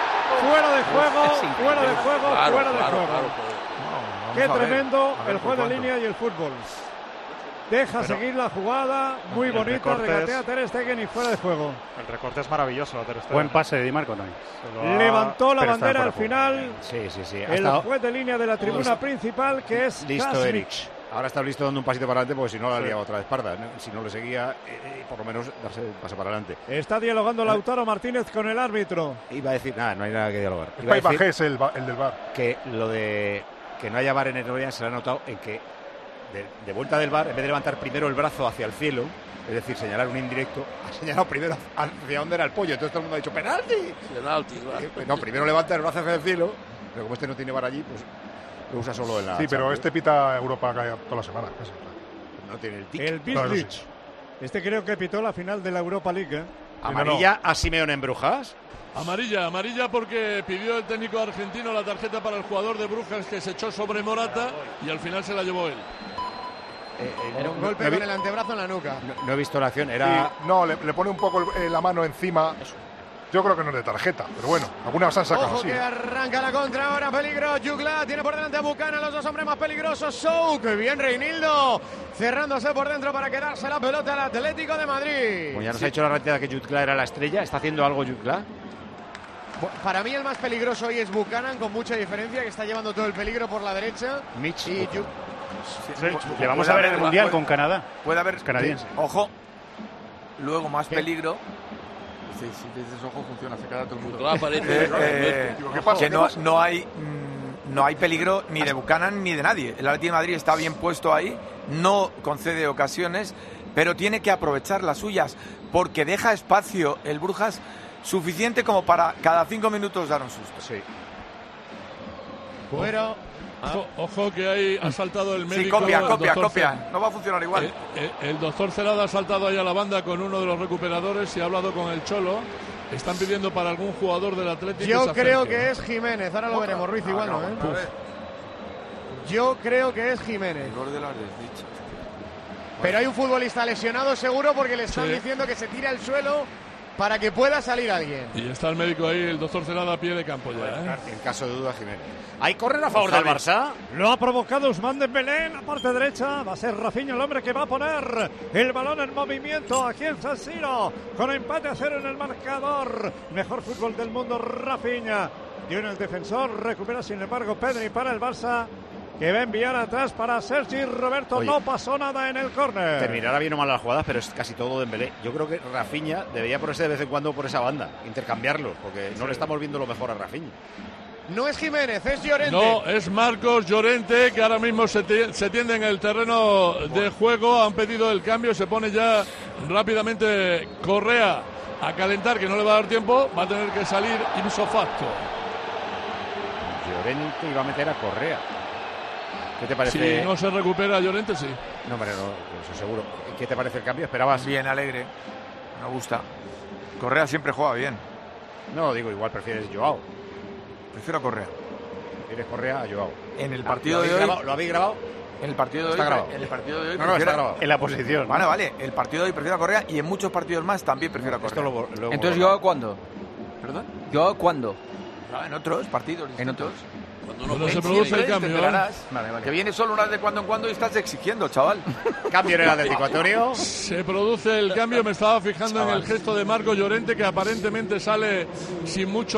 juego. Qué tremendo el juego de línea y el fútbol. Deja seguir la jugada, muy bonita, regatea Ter Stegen y fuera de juego. El recorte es maravilloso, Ter Stegen. Buen pase de Di Marco también. Levantó la bandera al final. Sí. El juez de línea de la tribuna principal, que es Kasmich. Ahora está listo dando un pasito para adelante, porque si no la liaba otra vez parda, ¿no? Si no le seguía, por lo menos darse un paso para adelante. Está dialogando Lautaro Martínez con el árbitro. Iba a decir, no hay nada que dialogar. El paisaje es el del VAR. Que lo de que no haya VAR en el Orient se le ha notado en que de vuelta del VAR, en vez de levantar primero el brazo hacia el cielo, es decir, señalar un indirecto, ha señalado primero hacia dónde era el pollo. Entonces todo el mundo ha dicho ¡penalti! Claro. No, primero levanta el brazo hacia el cielo, pero como este no tiene VAR allí, pues lo usa solo en la... Sí, pero este pita Europa toda la semana. Casi. No tiene el tic. El Bislich. Sí. Este creo que pitó la final de la Europa League. ¿Amarilla a Simeone en Brujas? Amarilla porque pidió el técnico argentino la tarjeta para el jugador de Brujas, que se echó sobre Morata y al final se la llevó él. Era un golpe con el antebrazo en la nuca. No he visto la acción, era... No, le pone un poco la mano encima. Yo creo que no es de tarjeta, pero bueno, algunas se han sacado. Ojo, que arranca la contra ahora, peligro. Jugla tiene por delante a Buchanan, los dos hombres más peligrosos. Souk, bien Reinildo, cerrándose por dentro para quedarse la pelota al Atlético de Madrid. Como ya nos ha hecho la retirada que Jugla era la estrella, ¿está haciendo algo Jugla? Para mí el más peligroso hoy es Buchanan, con mucha diferencia, que está llevando todo el peligro por la derecha. Mitch. Y le vamos a ver en el Mundial con Canadá. Puede haber canadiense. Ojo, luego más peligro. Sí, si dices ojo funciona, se queda todo el mundo. Que no hay peligro ni de Buchanan ni de nadie. El Atlético de Madrid está bien puesto ahí, no concede ocasiones, pero tiene que aprovechar las suyas, porque deja espacio el Brujas suficiente como para cada 5 minutos dar un susto. Sí. Fuera. Ojo que ahí ha saltado el médico. Sí, copia. No va a funcionar igual. El doctor Celada ha saltado ahí a la banda con uno de los recuperadores y ha hablado con el Cholo. Están pidiendo para algún jugador del Atlético. Yo creo que es Jiménez. Ahora lo veremos, Ruiz, igual no, ¿eh? Yo creo que es Jiménez. Pero hay un futbolista lesionado seguro, porque le están diciendo que se tire al suelo para que pueda salir alguien. Y está el médico ahí, el doctor Celada, a pie de campo ya. En caso de duda, Jiménez. ¿Hay correr a favor del Barça? Lo ha provocado Ousmane Dembélé en la parte derecha. Va a ser Rafinha el hombre que va a poner el balón en movimiento aquí en San Siro, con empate a 0 en el marcador. Mejor fútbol del mundo, Rafinha. Dio en el defensor, recupera sin embargo Pedri para el Barça, que va a enviar atrás para Sergi Roberto. Oye, no pasó nada en el córner. Terminará bien o mal las jugadas, pero es casi todo Dembélé. Yo creo que Rafinha debería ponerse de vez en cuando por esa banda, intercambiarlos, porque no le estamos viendo lo mejor a Rafinha. No es Jiménez, es Llorente. No, es Marcos Llorente, que ahora mismo se tiende en el terreno de juego. Han pedido el cambio, se pone ya rápidamente Correa a calentar, que no le va a dar tiempo. Va a tener que salir ipso facto. Llorente iba a meter a Correa. ¿Qué te parece? Si no se recupera Llorente, sí. No, pero no, eso seguro. ¿Qué te parece el cambio? ¿Esperabas? Bien, alegre. Me gusta. Correa siempre juega bien. No, digo, igual prefieres Joao. Prefiero Correa. ¿Prefieres Correa a Joao? En el partido de hoy... ¿Lo habéis grabado? En el partido de hoy... Está grabado. En el partido de hoy... No, está grabado. En la posición. Vale. El partido de hoy prefiero a Correa, y en muchos partidos más también prefiero a Correa. Entonces, ¿Joao cuándo? ¿Perdón? ¿Joao cuándo? En otros partidos. En otros. Cuando se produce el cambio. Vale. Que viene solo una vez de cuando en cuando y estás exigiendo, chaval. Cambio en el Atlético, Antonio. Se produce el cambio. Me estaba fijando en el gesto de Marco Llorente, que aparentemente sale sin mucho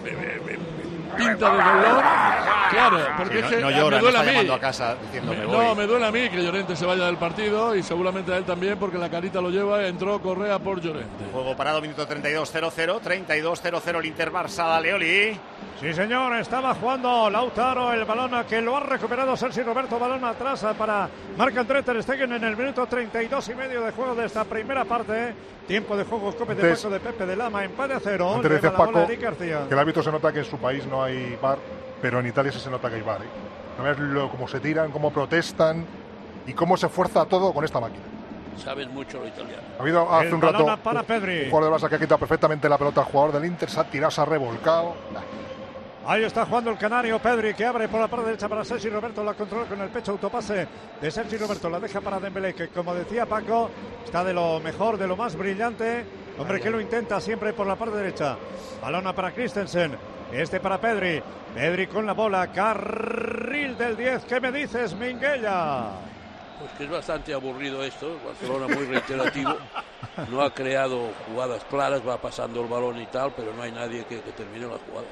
pinta de dolor. Claro, porque sí, es que no llora, me duele no está a mí. llamando a casa diciendo me voy. No, me duele a mí que Llorente se vaya del partido, y seguramente a él también, porque la carita lo lleva. Entró Correa por Llorente. Juego parado, minuto 32-0-0. 32-0-0 el Inter Barça, Leoli. Sí, señor, estaba jugando Lautaro, el balón que lo ha recuperado Sergi Roberto, balón atrás para Marc-André ter Stegen en el minuto 32,5 de juego de esta primera parte. Tiempo de juego, escope de Paco de Pepe de Lama, empate a 0. Antes decía Paco que el árbitro se nota que en su país no hay VAR, pero en Italia sí se nota que hay VAR. No ves cómo se tiran, cómo protestan y cómo se fuerza todo con esta máquina. Sabes mucho lo italiano. Ha habido hace un rato para Pedri. un jugador del Barça que ha quitado perfectamente la pelota al jugador del Inter, se ha tirado, se ha revolcado. Ahí está jugando el canario Pedri, que abre por la parte derecha para Sergi Roberto. La controla con el pecho, autopase de Sergi Roberto. La deja para Dembélé, que como decía Paco, está de lo mejor, de lo más brillante. Hombre, que lo intenta siempre por la parte derecha. Balona para Christensen. Para Pedri. Pedri con la bola. Carril del 10. ¿Qué me dices, Minguella? Pues que es bastante aburrido esto. Barcelona muy reiterativo. No ha creado jugadas claras. Va pasando el balón y tal, pero no hay nadie que termine la jugada.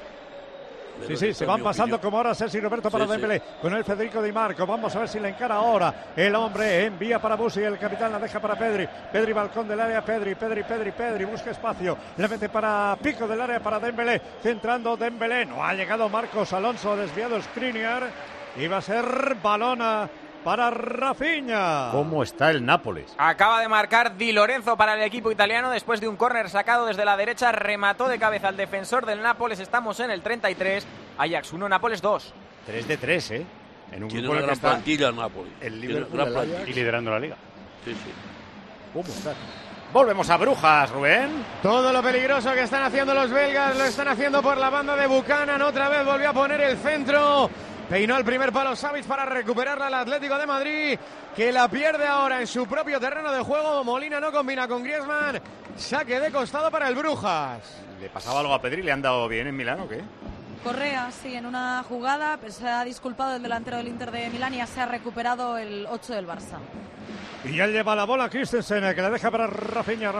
Sí, se van pasando como ahora Sergi Roberto para Dembélé, con el Federico Di Marco. Vamos a ver si le encara ahora el hombre. Envía para Busi, el capitán la deja para Pedri. Pedri, balcón del área, Pedri, busca espacio. Le mete para pico del área para Dembélé, centrando Dembélé. No ha llegado Marcos Alonso, desviado Skriniar. Y va a ser balona para Rafinha. ¿Cómo está el Nápoles? Acaba de marcar Di Lorenzo para el equipo italiano después de un córner sacado desde la derecha. Remató de cabeza al defensor del Nápoles. Estamos en el 33. Ajax 1, Nápoles 2. 3 de 3, ¿eh? En un tiene grupo una en el gran que está plantilla el Nápoles. El Liverpool y liderando la liga. Sí. ¿Cómo está? Volvemos a Brujas, Rubén. Todo lo peligroso que están haciendo los belgas lo están haciendo por la banda de Buchanan. Otra vez volvió a poner el centro. Peinó el primer palo Savic para recuperarla al Atlético de Madrid, que la pierde ahora en su propio terreno de juego. Molina no combina con Griezmann. Saque de costado para el Brujas. ¿Le pasaba algo a Pedri? ¿Le han dado bien en Milán o qué? Correa, sí, en una jugada, pero se ha disculpado el delantero del Inter de Milán y ya se ha recuperado el 8 del Barça. Y ya lleva la bola Christensen, que la deja para Rafinha.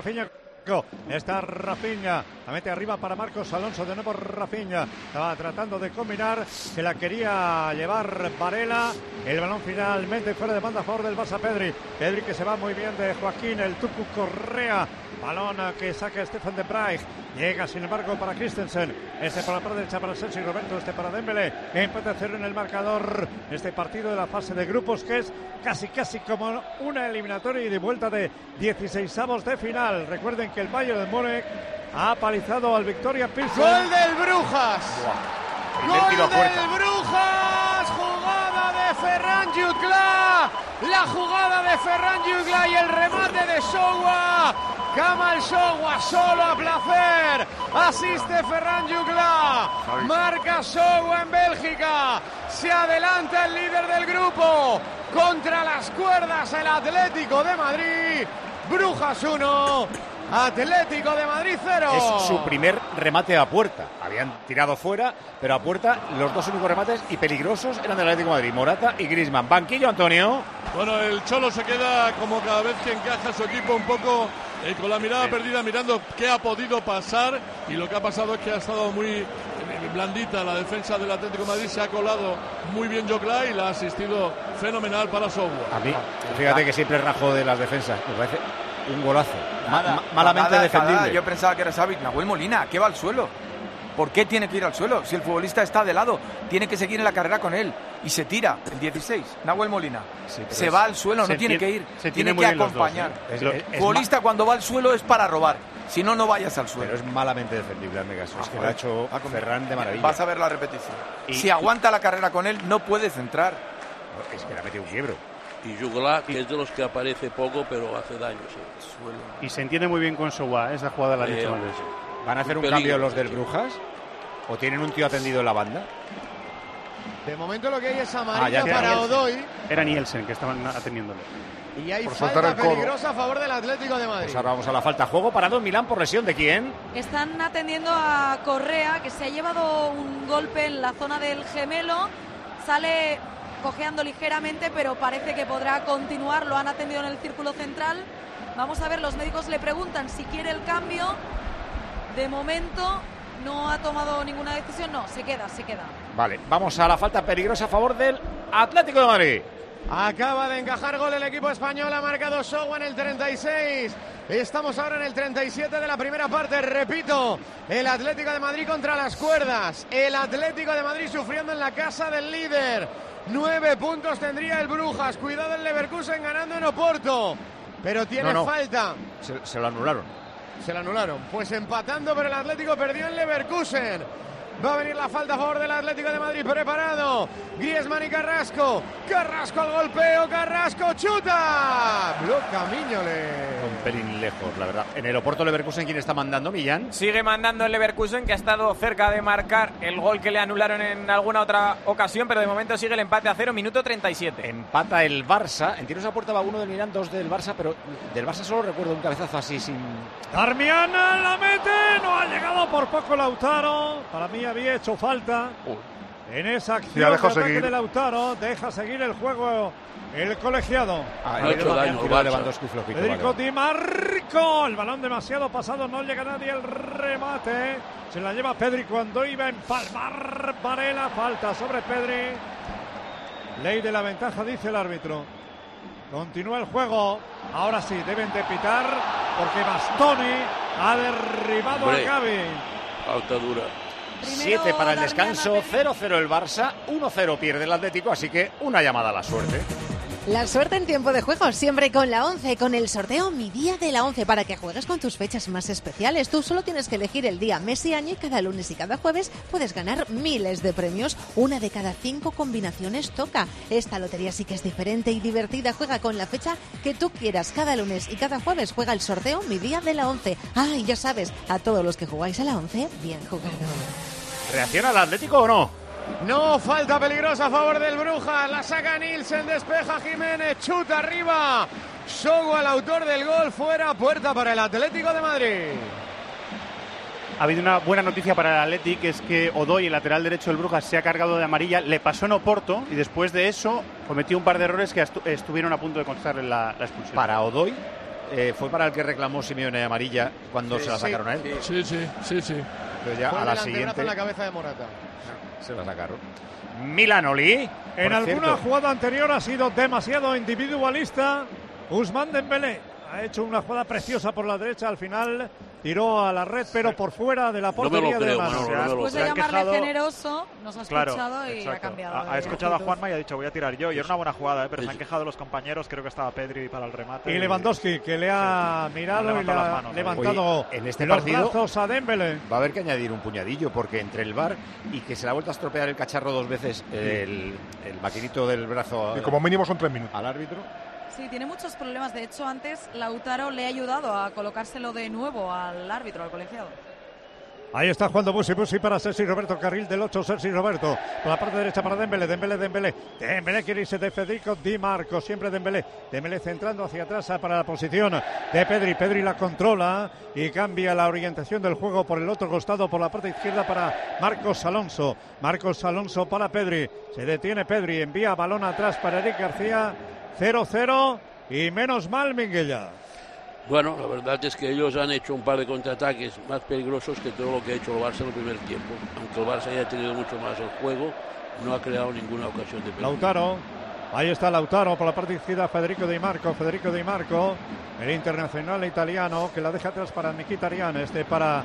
Está Rafinha, la mete arriba para Marcos Alonso, de nuevo Rafinha, estaba tratando de combinar, se la quería llevar Varela, el balón finalmente fuera de banda a favor del Barça. Pedri que se va muy bien de Joaquín, el Tucu Correa, balón que saca Stefan de Vrij, llega sin embargo para Christensen, por la parte derecha para Sergi Roberto, para Dembélé, empate a 0 en el marcador, este partido de la fase de grupos que es casi como una eliminatoria y de vuelta de 16avos de final. Recuerden que el Bayern de Múnich ha palizado al Victoria Pilsen. ¡Gol del Brujas! ¡Gol del Brujas! ¡Jugada de Ferran Jutgla! La jugada de Ferran Jutgla y el remate de Showa. Kamal Showa solo a placer. Asiste Ferran Jutgla. Marca Showa en Bélgica. Se adelanta el líder del grupo. Contra las cuerdas el Atlético de Madrid. Brujas 1. Atlético de Madrid 0. Es su primer remate a puerta. Habían tirado fuera, pero a puerta los dos únicos remates y peligrosos eran del Atlético de Madrid, Morata y Griezmann. Banquillo, Antonio. Bueno, el Cholo se queda como cada vez que encaja su equipo un poco con la mirada perdida, mirando qué ha podido pasar, y lo que ha pasado es que ha estado muy blandita la defensa del Atlético de Madrid, se ha colado muy bien Jutgla y la ha asistido fenomenal para Software. A mí, fíjate que siempre rajo de las defensas, me parece un golazo. Malamente defendible. Yo pensaba que era Savic. Nahuel Molina, ¿qué va al suelo? ¿Por qué tiene que ir al suelo? Si el futbolista está de lado, tiene que seguir en la carrera con él. Y se tira en 16. Nahuel Molina. Sí, se va al suelo, no tiene que ir. Tiene que acompañar. El futbolista cuando va al suelo es para robar. Si no, no vayas al suelo. Pero es malamente defendible, hazme caso. Es que lo ha hecho Ferran de maravilla. Vas a ver la repetición. Si aguanta la carrera con él, no puede centrar. Es que le ha metido un quiebro. Y Jutgla, que es de los que aparece poco, pero hace daño. Y se entiende muy bien con Showa, esa jugada la han hecho antes. ¿Van a hacer un cambio los del Brujas? ¿O tienen un tío atendido en la banda? De momento lo que hay es amarilla para Odoi. Era Nielsen que estaban atendiéndole. Y hay falta peligrosa a favor del Atlético de Madrid. Pues ahora vamos a la falta. Juego parado en Milán por lesión de quién. Están atendiendo a Correa, que se ha llevado un golpe en la zona del gemelo. Sale cojeando ligeramente, pero parece que podrá continuar. Lo han atendido en el círculo central. Vamos a ver, los médicos le preguntan si quiere el cambio. De momento no ha tomado ninguna decisión. No, se queda. Vale, vamos a la falta peligrosa a favor del Atlético de Madrid. Acaba de encajar gol el equipo español, ha marcado Showa en el 36. Estamos ahora en el 37 de la primera parte. Repito, el Atlético de Madrid contra las cuerdas. El Atlético de Madrid sufriendo en la casa del líder. 9 puntos tendría el Brujas. Cuidado el Leverkusen ganando en Oporto. Pero tiene falta. Se lo anularon. Pues empatando, pero el Atlético perdió en Leverkusen. Va a venir la falta a favor del Atlético de Madrid. Preparado. Griezmann y Carrasco. Carrasco al golpeo. Carrasco chuta. Bloca Miñole. Un pelín lejos, la verdad. En el Oporto Leverkusen, ¿quién está mandando, Millán? Sigue mandando el Leverkusen, que ha estado cerca de marcar el gol que le anularon en alguna otra ocasión, pero de momento sigue el empate a 0, minuto 37. Empata el Barça. En tiros a puerta va 1 del Milán, 2 del Barça, pero del Barça solo recuerdo un cabezazo así sin... Darmian la mete, no ha llegado por poco Lautaro. Para mí había hecho falta en esa acción de ataque de Lautaro. Deja seguir el juego el colegiado. Ha hecho daño Lewandowski flojito. Federico Di Marco, el balón demasiado pasado, no llega nadie al remate. Se la lleva Pedri cuando iba a empalmar Varela. Falta sobre Pedri. Ley de la ventaja, dice el árbitro. Continúa el juego. Ahora sí, deben de pitar porque Bastoni ha derribado a Gavi. Falta dura. 7 para el descanso, 0-0 el Barça, 1-0 pierde el Atlético, así que una llamada a la suerte. La suerte en tiempo de juego, siempre con la 11, con el sorteo Mi Día de la 11, para que juegues con tus fechas más especiales. Tú solo tienes que elegir el día, mes y año, y cada lunes y cada jueves puedes ganar miles de premios. 1 de cada 5 combinaciones toca. Esta lotería sí que es diferente y divertida. Juega con la fecha que tú quieras. Cada lunes y cada jueves juega el sorteo Mi Día de la 11. Ah, y ya sabes, a todos los que jugáis a la 11, bien jugado. ¿Reacciona el Atlético o no? No, falta peligrosa a favor del Brujas. La saca Nielsen, despeja Jiménez, chuta arriba. Sogo, el autor del gol, fuera, puerta para el Atlético de Madrid. Ha habido una buena noticia para el Athletic, que es que Odoi, el lateral derecho del Brujas, se ha cargado de amarilla, le pasó en Oporto y después de eso cometió un par de errores que estuvieron a punto de costarle la expulsión. Para Odoi, ¿fue para el que reclamó Simeone de amarilla cuando se la sacaron a él? Sí. Pero ya fue a la siguiente en la cabeza de Morata. se la sacaron. Milanoli. En alguna jugada anterior ha sido demasiado individualista. Ousmane Dembélé ha hecho una jugada preciosa por la derecha, al final tiró a la red, pero por fuera de la portería de Manu. Después de llamarle generoso, nos ha escuchado y exacto. ha cambiado. Ha escuchado a Juanma y ha dicho, voy a tirar yo. Y era una buena jugada, pero se han quejado los compañeros. Creo que estaba Pedri para el remate. Y Lewandowski, que le ha mirado y le ha levantado en este los partido brazos a Dembélé. Va a haber que añadir un puñadillo, porque entre el VAR y que se le ha vuelto a estropear el cacharro 2 veces, el maquinito del brazo. Y como mínimo son 3 minutos. Al árbitro. Sí, tiene muchos problemas. De hecho, antes Lautaro le ha ayudado a colocárselo de nuevo al árbitro, al colegiado. Ahí está jugando Busi para Sergi Roberto, carril del 8, Sergi Roberto. Por la parte derecha para Dembélé. Dembélé quiere irse de Federico Di Marco, siempre Dembélé centrando hacia atrás para la posición de Pedri. Pedri la controla y cambia la orientación del juego por el otro costado, por la parte izquierda para Marcos Alonso. Marcos Alonso para Pedri. Se detiene Pedri, envía balón atrás para Eric García. 0-0 y menos mal Minguella. Bueno, la verdad es que ellos han hecho un par de contraataques más peligrosos que todo lo que ha hecho el Barça en el primer tiempo. Aunque el Barça haya tenido mucho más el juego, no ha creado ninguna ocasión de peligro. Lautaro, ahí está Lautaro por la parte izquierda, Federico Di Marco, el internacional italiano, que la deja atrás para Mkhitaryan, para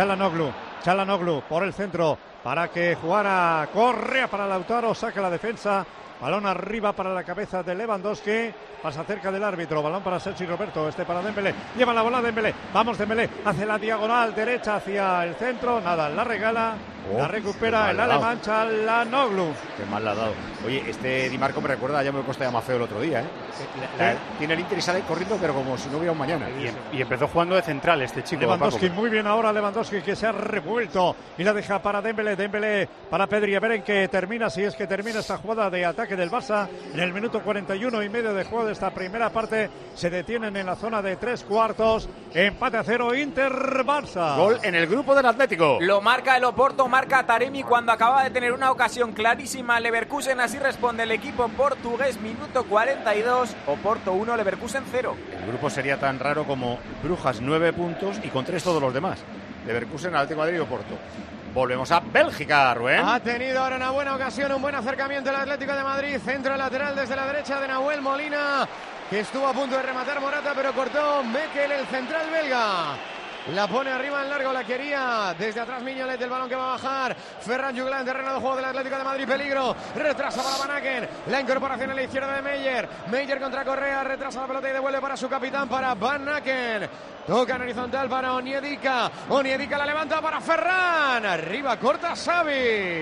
Çalhanoğlu por el centro, para que jugara Correa para Lautaro, saca la defensa. Balón arriba para la cabeza de Lewandowski. Pasa cerca del árbitro. Balón para Sergi Roberto. Para Dembélé. Lleva la bola Dembélé. Vamos Dembélé. Hace la diagonal derecha hacia el centro. Nada, la regala. La recupera el alemán Çalhanoğlu. Qué mal la ha dado. Oye, Di Marco me recuerda a Jaume Costa Mafeo el otro día, ¿eh? Tiene el Inter y sale corriendo, pero como si no hubiera un mañana. Y empezó jugando de central este chico. Lewandowski, muy bien ahora Lewandowski, que se ha revuelto y la deja para Dembélé. Dembélé para Pedri. A ver en qué termina, si es que termina esta jugada de ataque del Barça. En el minuto 41 y medio de juego de esta primera parte se detienen en la zona de 3/4. Empate a 0, Inter-Barça. Gol en el grupo del Atlético. Lo marca el Oporto, marca Taremi cuando acaba de tener una ocasión clarísima. Leverkusen, así responde el equipo portugués. Minuto 42, Oporto 1, Leverkusen 0. El grupo sería tan raro como Brujas 9 puntos y con 3 todos los demás. Leverkusen, Atlético de Madrid y Oporto. Volvemos a Bélgica, Rubén. Ha tenido ahora una buena ocasión, un buen acercamiento el Atlético de Madrid. Centro lateral desde la derecha de Nahuel Molina, que estuvo a punto de rematar Morata, pero cortó Mekel, el central belga. La pone arriba en largo, la quería. Desde atrás Miñolet, el balón que va a bajar. Ferran Jugla en terreno de juego del Atlético de Madrid. Peligro. Retrasa para Van Aken. La incorporación a la izquierda de Meyer. Meyer contra Correa. Retrasa la pelota y devuelve para su capitán, para Van Aken. Toca en horizontal para Onyedika. Onyedika la levanta para Ferran. Arriba corta Savic.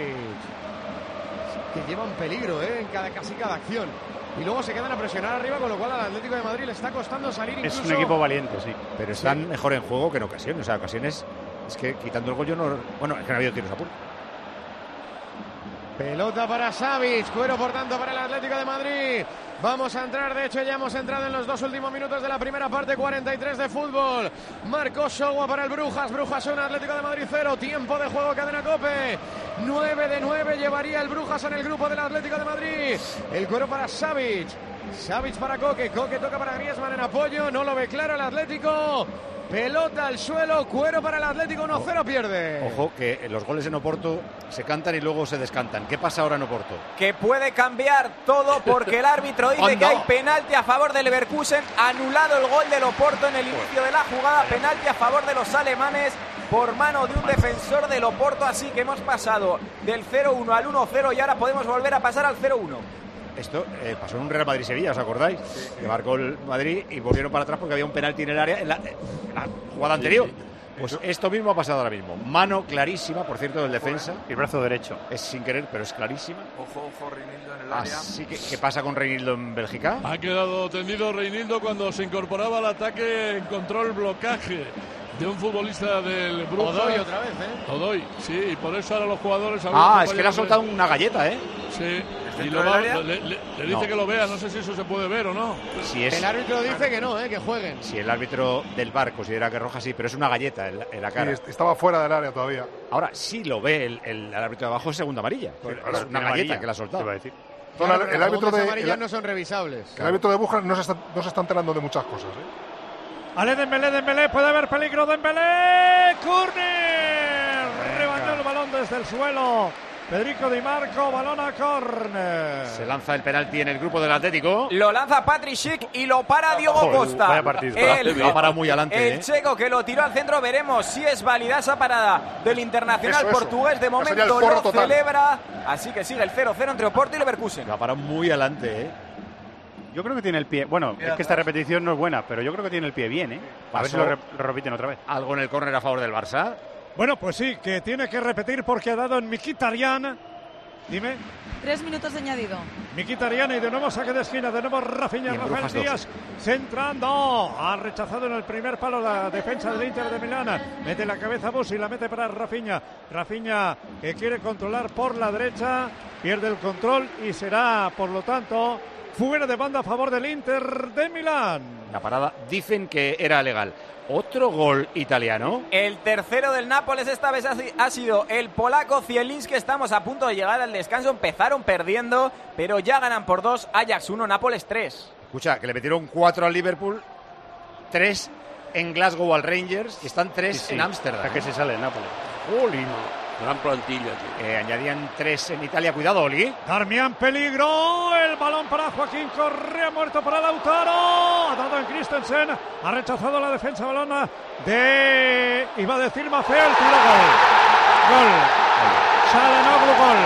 Que llevan peligro en casi cada acción. Y luego se quedan a presionar arriba, con lo cual al Atlético de Madrid le está costando salir incluso. Es un equipo valiente, sí. Pero están mejor en juego que en ocasiones. O sea, ocasiones es que quitando el gol yo no... Bueno, es que no ha habido tiros a punto. Pelota para Savic, cuero por tanto para el Atlético de Madrid. Vamos a entrar, de hecho ya hemos entrado en los 2 últimos minutos de la primera parte, 43 de fútbol. Marcó Showa para el Brujas, Brujas 1, Atlético de Madrid 0. Tiempo de juego, Cadena COPE. 9 de 9 llevaría el Brujas en el grupo del Atlético de Madrid. El cuero para Savic. Savic para Koke, Koke toca para Griezmann en apoyo, no lo ve claro el Atlético. Pelota al suelo, cuero para el Atlético, 1-0 pierde. Ojo, que los goles en Oporto se cantan y luego se descantan. ¿Qué pasa ahora en Oporto? Que puede cambiar todo porque el árbitro dice que hay penalti a favor del Leverkusen. Anulado el gol del Oporto en el inicio de la jugada. Penalti a favor de los alemanes por mano de un defensor del Oporto. Así que hemos pasado del 0-1 al 1-0 y ahora podemos volver a pasar al 0-1. Esto pasó en un Real Madrid-Sevilla, ¿os acordáis? Sí. Que marcó el Madrid y volvieron para atrás porque había un penalti en el área en la jugada anterior. Pues esto mismo ha pasado ahora mismo. Mano clarísima, por cierto, del defensa. Y el brazo derecho. Es sin querer, pero es clarísima. Ojo, Reinildo en el área. Así que, ¿qué pasa con Reinildo en Bélgica? Ha quedado tendido Reinildo cuando se incorporaba al ataque, encontró el blocaje de un futbolista del Brujas. Odoi otra vez, ¿eh? Odoi, sí, y por eso ahora los jugadores... Es que le ha soltado una galleta, ¿eh? Sí, y le dice que lo vea, no sé si eso se puede ver o no. Si es, el árbitro dice que no, que jueguen. Si el árbitro del VAR considera que es roja, sí, pero es una galleta en la cara. Sí, estaba fuera del área todavía. Ahora, sí lo ve el árbitro de abajo, es segunda amarilla. Sí, es una galleta que la ha soltado. Claro, el árbitro de amarillas no son revisables. El árbitro de Brujas no se está enterando de muchas cosas, ¿eh? Ale Dembélé, puede haber peligro, Dembélé, córner, rebañó el balón desde el suelo, Federico Di Marco, balón a córner. Se lanza el penalti en el grupo del Atlético. Lo lanza Patrick Schick y lo para Diogo Costa. Vaya partido. Lo ha parado muy adelante. El checo que lo tiró al centro, veremos si es válida esa parada del internacional portugués. De momento lo celebra, así que sigue el 0-0 entre Oporto y Leverkusen. Lo ha parado muy adelante, ¿eh? Yo creo que tiene el pie. Bueno, es que esta repetición no es buena, pero yo creo que tiene el pie bien, ¿eh? A ver si lo repiten otra vez. ¿Algo en el córner a favor del Barça? Bueno, pues sí, que tiene que repetir porque ha dado en Mkhitaryan. Dime. 3 minutos de añadido. Mkhitaryan y de nuevo saque de esquina, de nuevo Rafinha, Rafael Díaz centrando. Ha rechazado en el primer palo la defensa del Inter de Milán. Mete la cabeza Busi, la mete para Rafinha. Rafinha que quiere controlar por la derecha, pierde el control y será, por lo tanto, fuera de banda a favor del Inter de Milán. La parada dicen que era legal. Otro gol italiano. El tercero del Nápoles, esta vez ha sido el polaco Zielinski. Estamos a punto de llegar al descanso. Empezaron perdiendo, pero ya ganan por 2. Ajax 1, Nápoles 3. Escucha, que le metieron 4 al Liverpool, 3 en Glasgow al Rangers y están 3 en Ámsterdam. Hasta que se sale el Nápoles. Gran plantilla, tío. Añadían 3 en Italia. Cuidado, Oli. Darmian, peligro. El balón para Joaquín Correa, muerto para Lautaro. Ha dado en Christensen. Ha rechazado la defensa balona de... Iba a decir Mafea, el tiro gol. Gol. Çalhanoğlu, gol.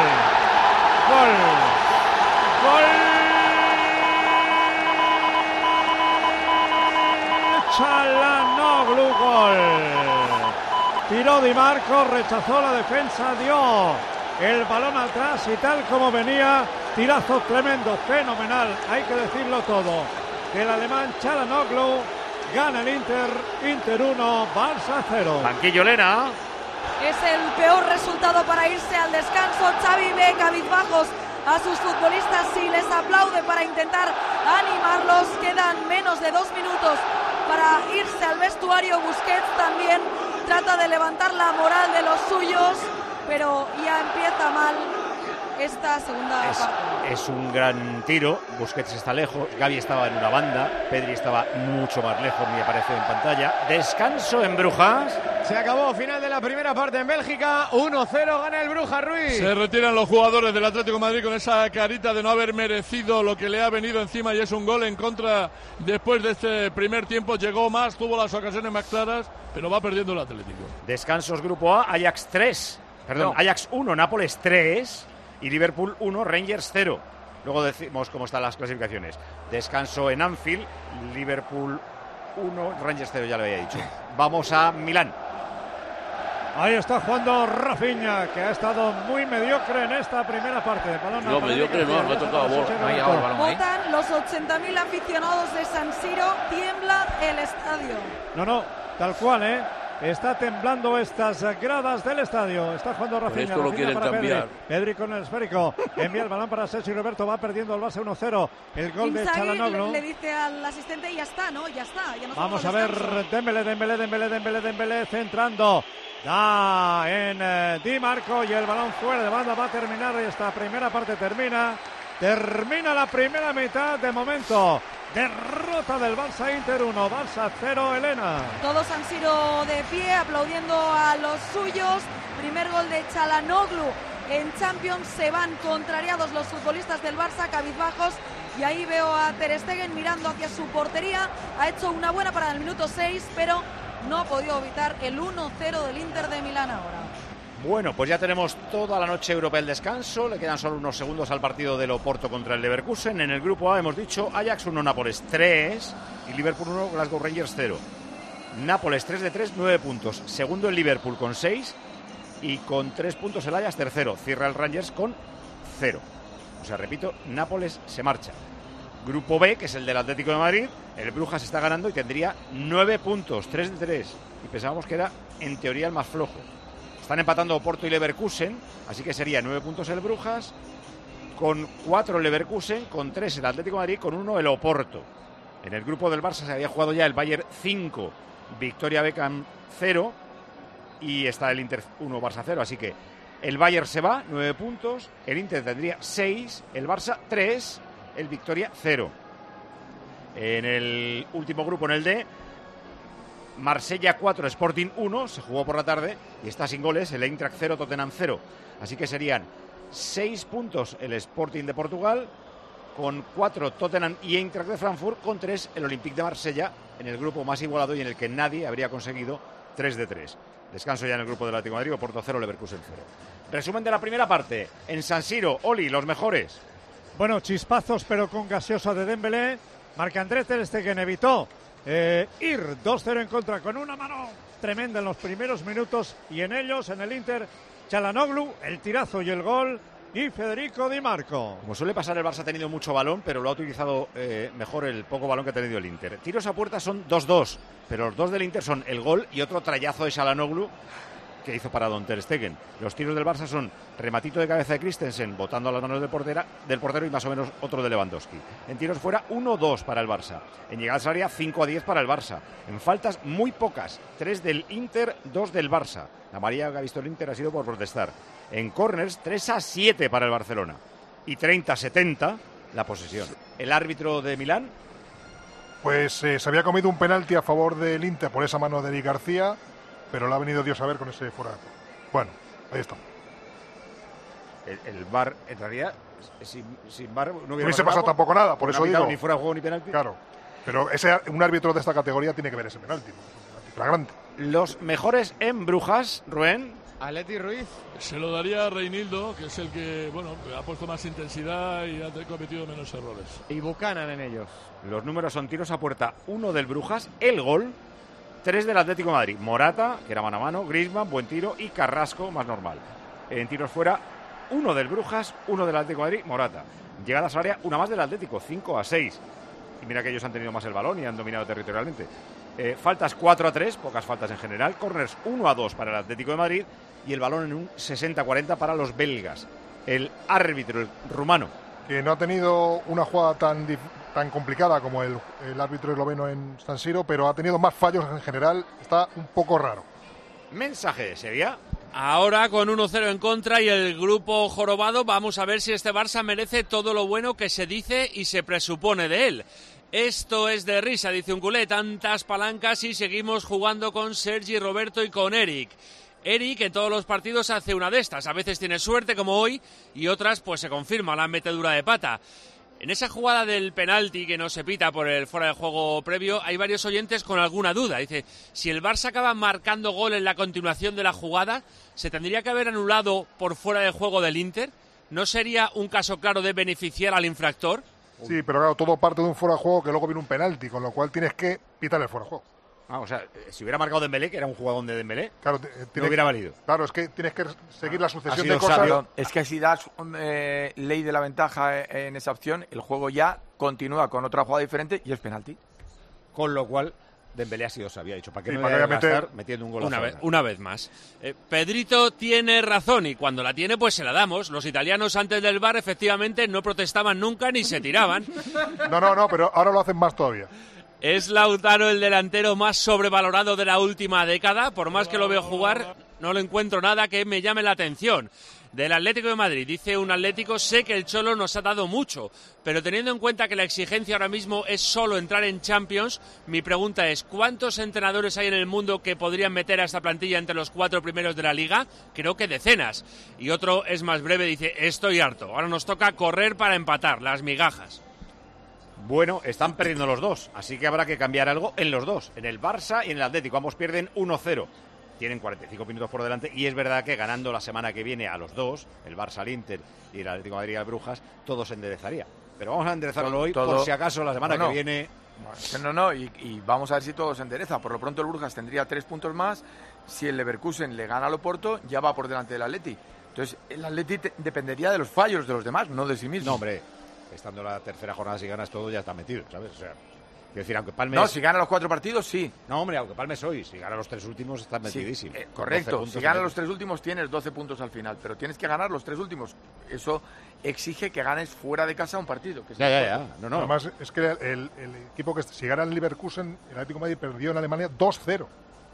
Çalhanoğlu, gol. Tiró Di Marco, rechazó la defensa, dio el balón atrás y tal como venía, tirazo tremendo, fenomenal, hay que decirlo todo. El alemán Çalhanoğlu gana el Inter 1, Barça 0. Banquillo Lena. Es el peor resultado para irse al descanso. Xavi ve cabizbajos a sus futbolistas y les aplaude para intentar animarlos. Quedan menos de 2 minutos para irse al vestuario. Busquets también trata de levantar la moral de los suyos, pero ya empieza mal esta segunda parte. Es un gran tiro. Busquets está lejos, Gavi estaba en una banda, Pedri estaba mucho más lejos, me aparece en pantalla. Descanso en Brujas. Se acabó, final de la primera parte en Bélgica. 1-0 gana el Brujas, Ruiz. Se retiran los jugadores del Atlético de Madrid con esa carita de no haber merecido lo que le ha venido encima, y es un gol en contra después de este primer tiempo. Llegó más, tuvo las ocasiones más claras, pero va perdiendo el Atlético. Descansos grupo A, Ajax 3. Perdón, Ajax 1, Nápoles 3 y Liverpool 1, Rangers 0. Luego decimos cómo están las clasificaciones. Descanso en Anfield, Liverpool 1, Rangers 0, ya lo había dicho. Vamos a Milán. Ahí está jugando Rafinha, que ha estado muy mediocre en esta primera parte. No, mediocre no ha tocado bola. No ha llegado el balón ahí. Votan los 80.000 aficionados de San Siro, tiembla el estadio. No, tal cual, Está temblando estas gradas del estadio. Está jugando Rafinha. Esto lo quieren para cambiar. Pedri con el esférico. Envía el balón para Sergio Roberto. Va perdiendo el Barça 1-0. El gol de Çalhanoğlu. Le dice al asistente y ya está, ¿no? Ya está. Ya vamos a ver. Dembélé centrando. Da en Di Marco y el balón fuera de banda. Va a terminar esta primera parte. Termina la primera mitad de momento. Derrota del Barça, Inter 1, Barça 0, Elena. Todos han sido de pie aplaudiendo a los suyos. Primer gol de Çalhanoğlu en Champions. Se van contrariados los futbolistas del Barça, cabizbajos. Y ahí veo a Ter Stegen mirando hacia su portería. Ha hecho una buena parada en el minuto 6, pero no ha podido evitar el 1-0 del Inter de Milán ahora. Bueno, pues ya tenemos toda la noche europea el descanso. Le quedan solo unos segundos al partido del Oporto contra el Leverkusen. En el grupo A hemos dicho Ajax 1, Nápoles 3 y Liverpool 1, Glasgow Rangers 0. Nápoles 3 de 3, 9 puntos. Segundo el Liverpool con 6 y con 3 puntos el Ajax tercero. Cierra el Rangers con 0. O sea, repito, Nápoles se marcha. Grupo B, que es el del Atlético de Madrid. El Brujas está ganando y tendría 9 puntos, 3 de 3. Y pensábamos que era, en teoría, el más flojo. Están empatando Oporto y Leverkusen, así que sería 9 puntos el Brujas, con 4 el Leverkusen, con 3 el Atlético de Madrid, con 1 el Oporto. En el grupo del Barça se había jugado ya el Bayern 5, Victoria Beckham 0, y está el Inter 1, Barça 0, así que el Bayern se va, 9 puntos, el Inter tendría 6, el Barça 3, el Victoria 0. En el último grupo, en el D, Marsella 4, Sporting 1, se jugó por la tarde y está sin goles, el Eintracht 0, Tottenham 0. Así que serían 6 puntos el Sporting de Portugal, con 4 Tottenham y Eintracht de Frankfurt, con 3 el Olympique de Marsella, en el grupo más igualado y en el que nadie habría conseguido 3 de 3. Descanso ya en el grupo del Atlético de Madrid, Oporto 0, Leverkusen 0. Resumen de la primera parte, en San Siro, Oli, los mejores. Bueno, chispazos pero con gaseosa de Dembélé. Marc-André Ter Stegen evitó ir 2-0 en contra con una mano tremenda en los primeros minutos, y en ellos, en el Inter, Çalhanoğlu, el tirazo y el gol, y Federico Di Marco. Como suele pasar, el Barça ha tenido mucho balón, pero lo ha utilizado mejor el poco balón que ha tenido el Inter. Tiros a puerta son 2-2, pero los dos del Inter son el gol y otro trayazo de Çalhanoğlu que hizo para Ter Stegen. Los tiros del Barça son rematito de cabeza de Christensen botando a las manos del portero y más o menos otro de Lewandowski. En tiros fuera 1-2 para el Barça. En llegadas al área 5-10 para el Barça. En faltas muy pocas, 3 del Inter, 2 del Barça. La amarilla que ha visto el Inter ha sido por protestar. En corners 3-7 para el Barcelona y 30-70 la posesión. El árbitro de Milán, pues se había comido un penalti a favor del Inter por esa mano de Eric García, pero lo ha venido Dios a ver con ese fuera. Bueno, ahí está. El VAR, en realidad, sin VAR no hubiese pasado tampoco nada, por eso digo. Ni fuera de juego ni penalti. Claro, pero un árbitro de esta categoría tiene que ver ese penalti, flagrante. Los mejores en Brujas, Rubén. Atleti Ruiz. Se lo daría a Reinildo, que es el que ha puesto más intensidad y ha cometido menos errores. Y Buchanan en ellos. Los números son tiros a puerta, 1 del Brujas, el gol, 3 del Atlético de Madrid. Morata, que era mano a mano, Griezmann, buen tiro, y Carrasco, más normal. En tiros fuera, 1 del Brujas, 1 del Atlético de Madrid, Morata. Llegadas al área, una más del Atlético, 5-6. Y mira que ellos han tenido más el balón y han dominado territorialmente. Faltas 4-3, pocas faltas en general. Corners 1-2 para el Atlético de Madrid y el balón en un 60-40 para los belgas. El árbitro, el rumano, que no ha tenido una jugada tan complicada como el árbitro esloveno en San Siro, pero ha tenido más fallos en general. Está un poco raro. Mensaje de Sevilla. Ahora con 1-0 en contra y el grupo jorobado, vamos a ver si este Barça merece todo lo bueno que se dice y se presupone de él. Esto es de risa, dice un culé, tantas palancas y seguimos jugando con Sergi, Roberto y con Eric. Eric en todos los partidos hace una de estas, a veces tiene suerte como hoy y otras pues se confirma la metedura de pata. En esa jugada del penalti que no se pita por el fuera de juego previo, hay varios oyentes con alguna duda. Dice, si el Barça acaba marcando gol en la continuación de la jugada, ¿se tendría que haber anulado por fuera de juego del Inter? ¿No sería un caso claro de beneficiar al infractor? Sí, pero claro, todo parte de un fuera de juego que luego viene un penalti, con lo cual tienes que pitarle el fuera de juego. O sea, si hubiera marcado Dembélé, que era un jugador de Dembélé, claro, no hubiera valido. Claro, es que tienes que seguir la sucesión de cosas. Sabio. Es que si das ley de la ventaja en esa opción, el juego ya continúa con otra jugada diferente y es penalti. Con lo cual, Dembélé ha sido sabio. Ha dicho, ¿para qué Sí, me para voy a meter gastar metiendo un gol? Una vez más. Pedrito tiene razón y cuando la tiene, pues se la damos. Los italianos antes del VAR, efectivamente, no protestaban nunca ni se tiraban. No, pero ahora lo hacen más todavía. Es Lautaro el delantero más sobrevalorado de la última década. Por más que lo veo jugar, no le encuentro nada que me llame la atención. Del Atlético de Madrid, dice un Atlético, sé que el Cholo nos ha dado mucho, pero teniendo en cuenta que la exigencia ahora mismo es solo entrar en Champions, mi pregunta es, ¿cuántos entrenadores hay en el mundo que podrían meter a esta plantilla entre los 4 primeros de la Liga? Creo que decenas. Y otro es más breve, dice, estoy harto, ahora nos toca correr para empatar, las migajas. Bueno, están perdiendo los dos, así que habrá que cambiar algo en los dos, en el Barça y en el Atlético. Ambos pierden 1-0. Tienen 45 minutos por delante y es verdad que ganando la semana que viene a los dos, el Barça al Inter y el Atlético de Madrid al Brujas, todo se enderezaría. Pero vamos a enderezarlo hoy por si acaso la semana que viene... Y vamos a ver si todo se endereza. Por lo pronto el Brujas tendría 3 puntos más. Si el Leverkusen le gana al Oporto, ya va por delante del Atleti. Entonces el Atleti dependería de los fallos de los demás, no de sí mismo. No, hombre, estando la tercera jornada, si ganas todo ya está metido, ¿sabes? O sea, quiero decir, aunque Palmes... No, si gana los 4 partidos, sí. No, hombre, aunque Palmes hoy, si gana los 3 últimos, está metidísimo. Sí, correcto, si gana los 3 últimos tienes 12 puntos al final, pero tienes que ganar los 3 últimos. Eso exige que ganes fuera de casa un partido. Que ya. No. Además, es que el equipo que si gana el Leverkusen, el Atlético de Madrid perdió en Alemania 2-0.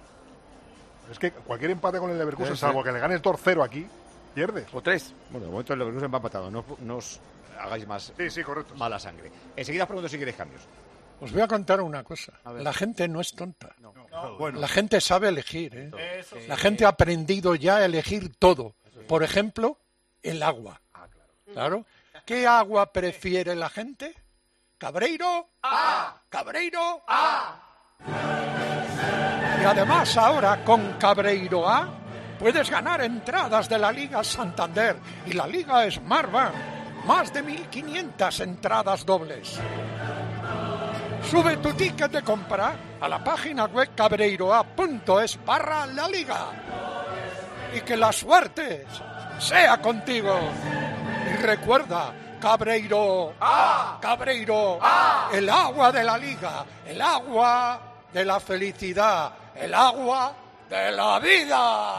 Es que cualquier empate con el Leverkusen, salvo que le ganes 2-0 aquí, pierdes. O 3. Bueno, de momento el Leverkusen va empatado, no os hagáis más correcto. Mala sangre. Enseguida os pregunto si queréis cambios. Os voy a contar una cosa. La gente no es tonta. Bueno. La gente sabe elegir. La gente ha aprendido ya a elegir todo. Por ejemplo, el agua. Claro. ¿Qué agua prefiere la gente? ¿Cabreiro? ¡Cabreiro! Y además ahora con Cabreiro A puedes ganar entradas de la Liga Santander y la Liga Smartbank. Más de 1.500 entradas dobles. Sube tu ticket de compra a la página web cabreiroa.es/la liga. Y que la suerte sea contigo. Y recuerda, Cabreiro, Cabreiro, el agua de la liga, el agua de la felicidad, el agua de la vida.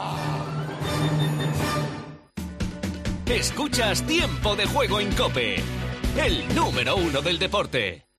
Escuchas Tiempo de Juego en COPE, el número 1 del deporte.